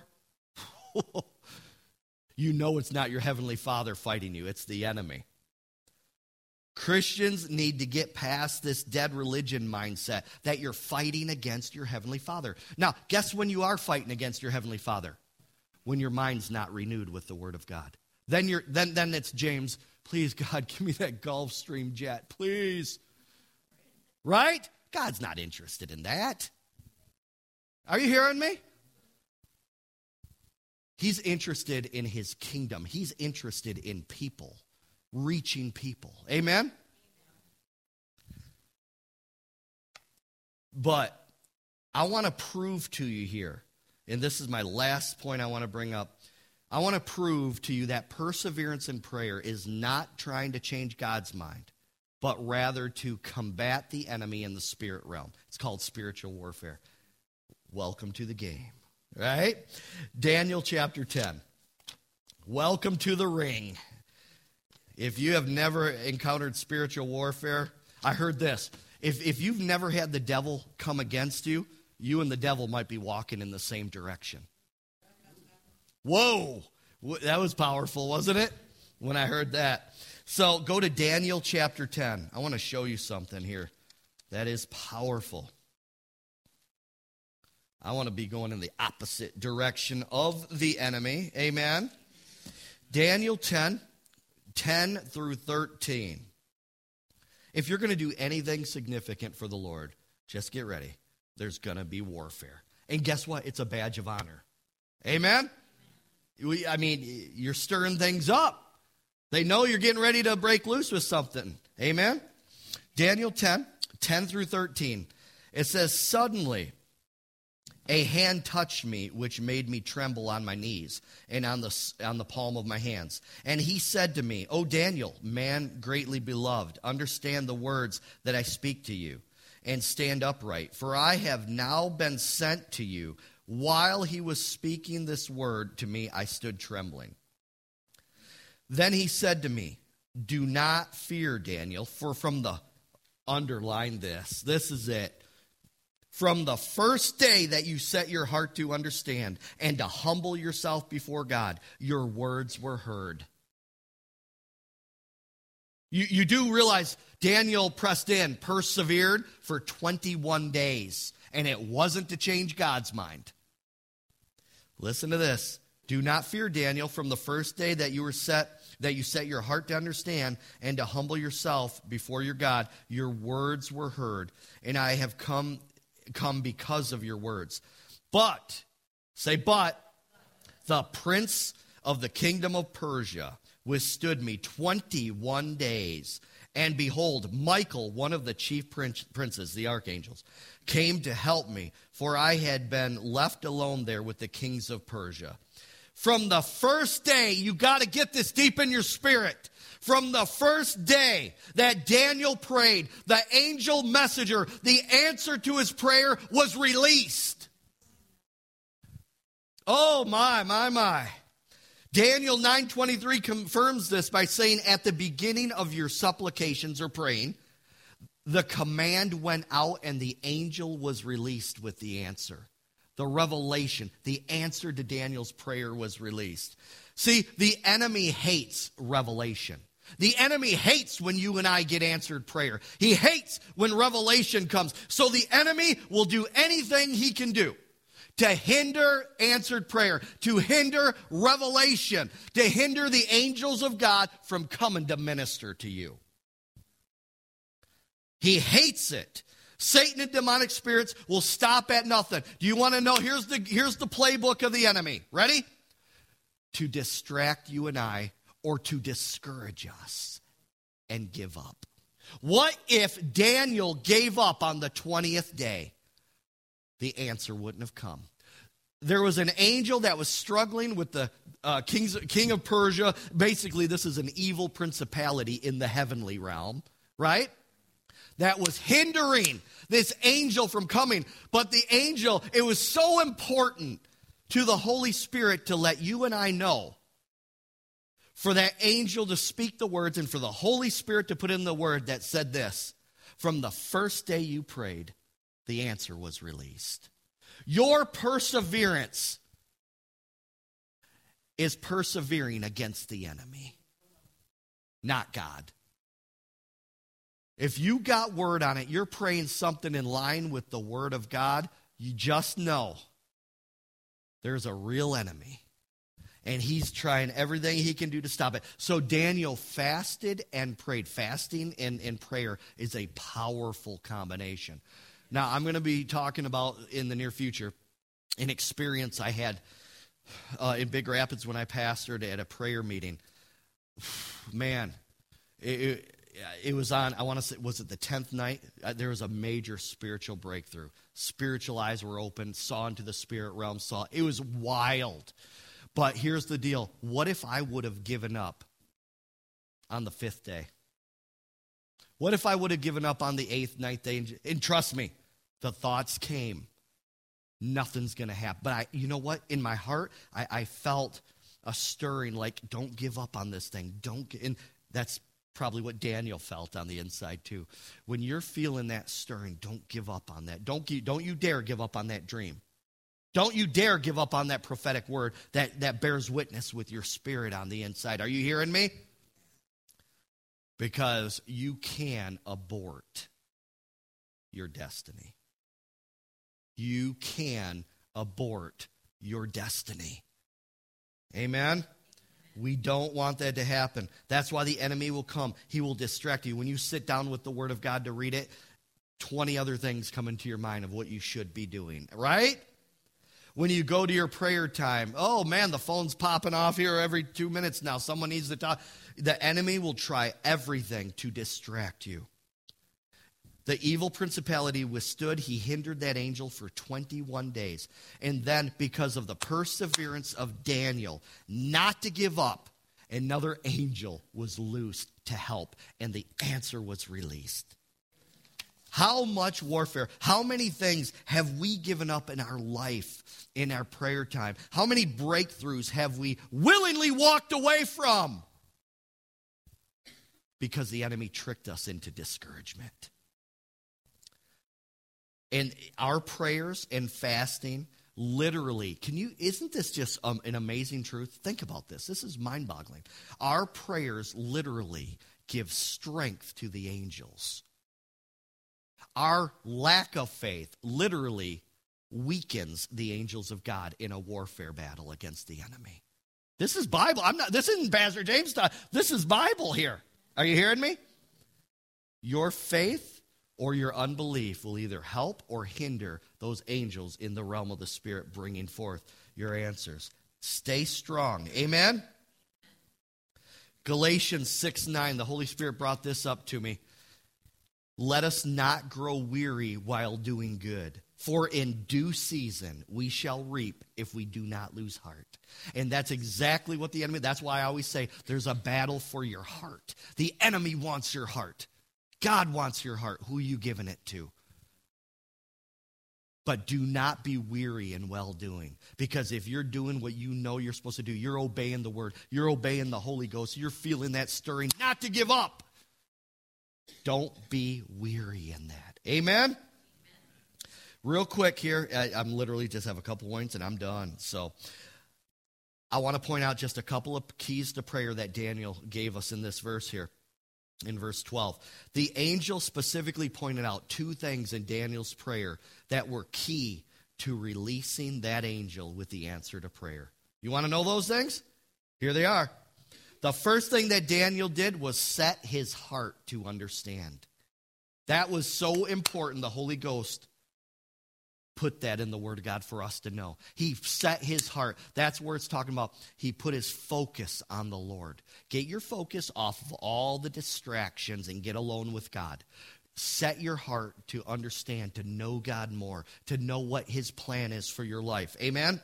you know it's not your Heavenly Father fighting you. It's the enemy. Christians need to get past this dead religion mindset that you're fighting against your Heavenly Father. Now, guess when you are fighting against your Heavenly Father? when your mind's not renewed with the Word of God. Then you're then then it's James, please God, give me that Gulfstream jet, please. Right? God's not interested in that. Are you hearing me? He's interested in his kingdom. He's interested in people, reaching people. Amen? But I want to prove to you here, and this is my last point I want to bring up. I want to prove to you that perseverance in prayer is not trying to change God's mind, but rather to combat the enemy in the spirit realm. It's called spiritual warfare. Welcome to the game, right? Daniel chapter ten. Welcome to the ring. If you have never encountered spiritual warfare, I heard this. If, if you've never had the devil come against you, you and the devil might be walking in the same direction. Whoa, that was powerful, wasn't it, when I heard that? So go to Daniel chapter ten. I want to show you something here that is powerful. I want to be going in the opposite direction of the enemy. Amen. Daniel ten, ten through thirteen. If you're going to do anything significant for the Lord, just get ready. There's going to be warfare. And guess what? It's a badge of honor. Amen? We, I mean, you're stirring things up. They know you're getting ready to break loose with something. Amen? Daniel ten, ten through thirteen. It says, suddenly a hand touched me, which made me tremble on my knees and on the, on the palm of my hands. And he said to me, O Daniel, man greatly beloved, understand the words that I speak to you and stand upright. For I have now been sent to you. While he was speaking this word to me, I stood trembling. Then he said to me, do not fear, Daniel, for from the, underline this, this is it. From the first day that you set your heart to understand and to humble yourself before God, your words were heard. You, you do realize Daniel pressed in, persevered for twenty-one days, and it wasn't to change God's mind. Listen to this. Do not fear, Daniel, from the first day that you were set, that you set your heart to understand and to humble yourself before your God, your words were heard, and I have come come because of your words. But, say but, the prince of the kingdom of Persia withstood me twenty-one days. And behold, Michael, one of the chief princes, the archangels, came to help me, for I had been left alone there with the kings of Persia. From the first day, you got to get this deep in your spirit. From the first day that Daniel prayed, the angel messenger, the answer to his prayer was released. Oh, my, my, my. Daniel nine twenty-three confirms this by saying, at the beginning of your supplications or praying, the command went out and the angel was released with the answer. The revelation, the answer to Daniel's prayer was released. See, the enemy hates revelation. The enemy hates when you and I get answered prayer. He hates when revelation comes. So the enemy will do anything he can do to hinder answered prayer, to hinder revelation, to hinder the angels of God from coming to minister to you. He hates it. Satan and demonic spirits will stop at nothing. Do you want to know? Here's the, here's the playbook of the enemy. Ready? To distract you and I, or to discourage us and give up. What if Daniel gave up on the twentieth day? The answer wouldn't have come. There was an angel that was struggling with the uh, kings, king of Persia. Basically, this is an evil principality in the heavenly realm, right? That was hindering this angel from coming. But the angel, it was so important to the Holy Spirit to let you and I know, for that angel to speak the words and for the Holy Spirit to put in the word that said this: from the first day you prayed, the answer was released. Your perseverance is persevering against the enemy, not God. If you got word on it, you're praying something in line with the word of God, you just know there's a real enemy And he's trying everything he can do to stop it. So Daniel fasted and prayed. Fasting and, and prayer is a powerful combination. Now, I'm going to be talking about, in the near future, an experience I had uh, in Big Rapids when I pastored at a prayer meeting. Man, it, it, it was on, I want to say, was it the tenth night? Uh, there was a major spiritual breakthrough. Spiritual eyes were open, saw into the spirit realm, saw. It was wild. But here's the deal. What if I would have given up on the fifth day? What if I would have given up on the eighth, ninth day? And trust me, the thoughts came. Nothing's going to happen. But I, you know what? In my heart, I, I felt a stirring, like, don't give up on this thing. Don't. And that's probably what Daniel felt on the inside too. When you're feeling that stirring, don't give up on that. Don't, don't you dare give up on that dream. Don't you dare give up on that prophetic word that, that bears witness with your spirit on the inside. Are you hearing me? Because you can abort your destiny. You can abort your destiny. Amen? We don't want that to happen. That's why the enemy will come. He will distract you. When you sit down with the Word of God to read it, twenty other things come into your mind of what you should be doing. Right? When you go to your prayer time, oh man, the phone's popping off here every two minutes now. Someone needs to talk. The enemy will try everything to distract you. The evil principality withstood. He hindered that angel for twenty-one days. And then, because of the perseverance of Daniel, not to give up, another angel was loosed to help, and the answer was released. How much warfare, how many things have we given up in our life, in our prayer time? How many breakthroughs have we willingly walked away from? Because the enemy tricked us into discouragement. And our prayers and fasting, literally, can you, isn't this just um, an amazing truth? Think about this. This is mind-boggling. Our prayers literally give strength to the angels. Our lack of faith literally weakens the angels of God in a warfare battle against the enemy. This is Bible. I'm not. This isn't Pastor James stuff. This is Bible here. Are you hearing me? Your faith or your unbelief will either help or hinder those angels in the realm of the Spirit bringing forth your answers. Stay strong. Amen? Galatians six nine, the Holy Spirit brought this up to me. Let us not grow weary while doing good, for in due season we shall reap if we do not lose heart. And that's exactly what the enemy, that's why I always say there's a battle for your heart. The enemy wants your heart. God wants your heart. Who are you giving it to? But do not be weary in well-doing. Because if you're doing what you know you're supposed to do, you're obeying the word, you're obeying the Holy Ghost, you're feeling that stirring not to give up. Don't be weary in that. Amen? Amen. Real quick here, I, I'm literally just have a couple points and I'm done. So I want to point out just a couple of keys to prayer that Daniel gave us in this verse here. In verse twelve, the angel specifically pointed out two things in Daniel's prayer that were key to releasing that angel with the answer to prayer. You want to know those things? Here they are. The first thing that Daniel did was set his heart to understand. That was so important. The Holy Ghost put that in the Word of God for us to know. He set his heart. That's where it's talking about. He put his focus on the Lord. Get your focus off of all the distractions and get alone with God. Set your heart to understand, to know God more, to know what his plan is for your life. Amen?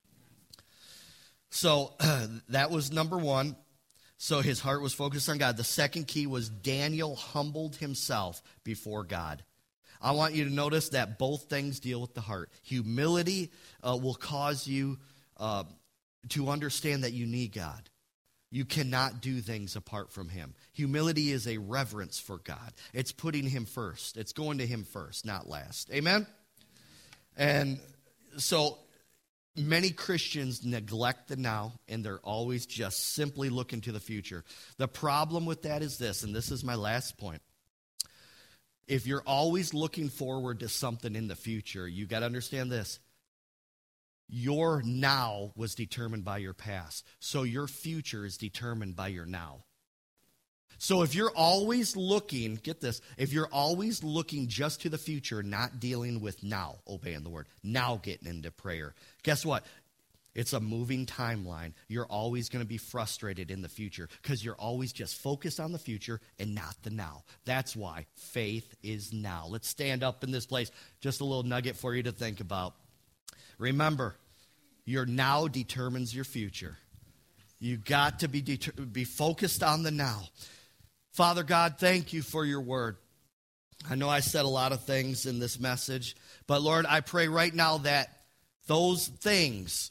So uh, that was number one. So his heart was focused on God. The second key was Daniel humbled himself before God. I want you to notice that both things deal with the heart. Humility uh, will cause you uh, to understand that you need God. You cannot do things apart from him. Humility is a reverence for God. It's putting him first. It's going to him first, not last. Amen? And so many Christians neglect the now, and they're always just simply looking to the future. The problem with that is this, and this is my last point. If you're always looking forward to something in the future, you got to understand this. your now was determined by your past. So your future is determined by your now. So if you're always looking, get this, if you're always looking just to the future, not dealing with now, obeying the word, now getting into prayer, guess what? It's a moving timeline. You're always going to be frustrated in the future because you're always just focused on the future and not the now. That's why faith is now. Let's stand up in this place. Just a little nugget for you to think about. Remember, your now determines your future. You got to be deter- be focused on the now. Father God, thank you for your word. I know I said a lot of things in this message, but Lord, I pray right now that those things,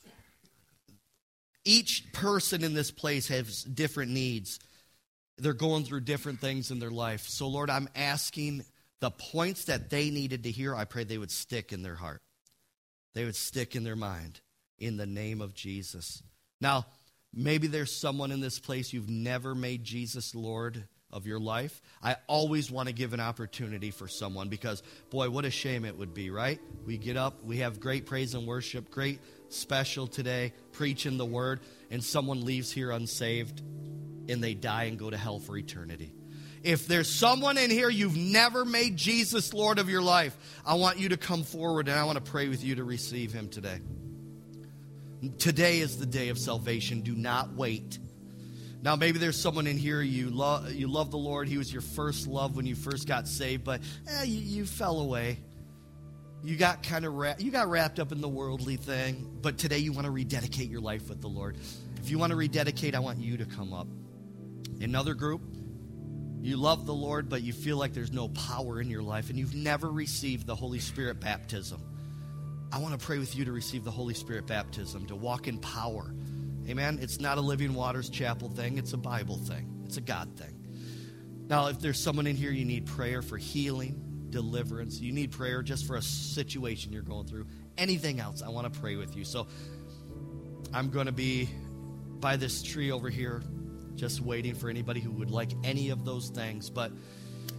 each person in this place has different needs. They're going through different things in their life. So Lord, I'm asking the points that they needed to hear, I pray they would stick in their heart. They would stick in their mind in the name of Jesus. Now, maybe there's someone in this place you've never made Jesus Lord of your life. I always want to give an opportunity for someone because, boy, what a shame it would be, right? We get up, we have great praise and worship, great special today, preaching the word, and someone leaves here unsaved and they die and go to hell for eternity. If there's someone in here you've never made Jesus Lord of your life, I want you to come forward and I want to pray with you to receive him today. Today is the day of salvation. Do not wait. Now, maybe there's someone in here, you love you love the Lord. He was your first love when you first got saved, but eh, you, you fell away. You got kind of wrapped, you got wrapped up in the worldly thing, but today you want to rededicate your life with the Lord. If you want to rededicate, I want you to come up. Another group, you love the Lord, but you feel like there's no power in your life, and you've never received the Holy Spirit baptism. I want to pray with you to receive the Holy Spirit baptism, to walk in power. Amen? It's not a Living Waters Chapel thing. It's a Bible thing. It's a God thing. Now, if there's someone in here you need prayer for healing, deliverance, you need prayer just for a situation you're going through, anything else, I want to pray with you. So I'm going to be by this tree over here just waiting for anybody who would like any of those things. But,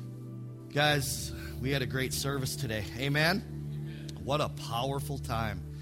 guys, we had a great service today. Amen? What a powerful time.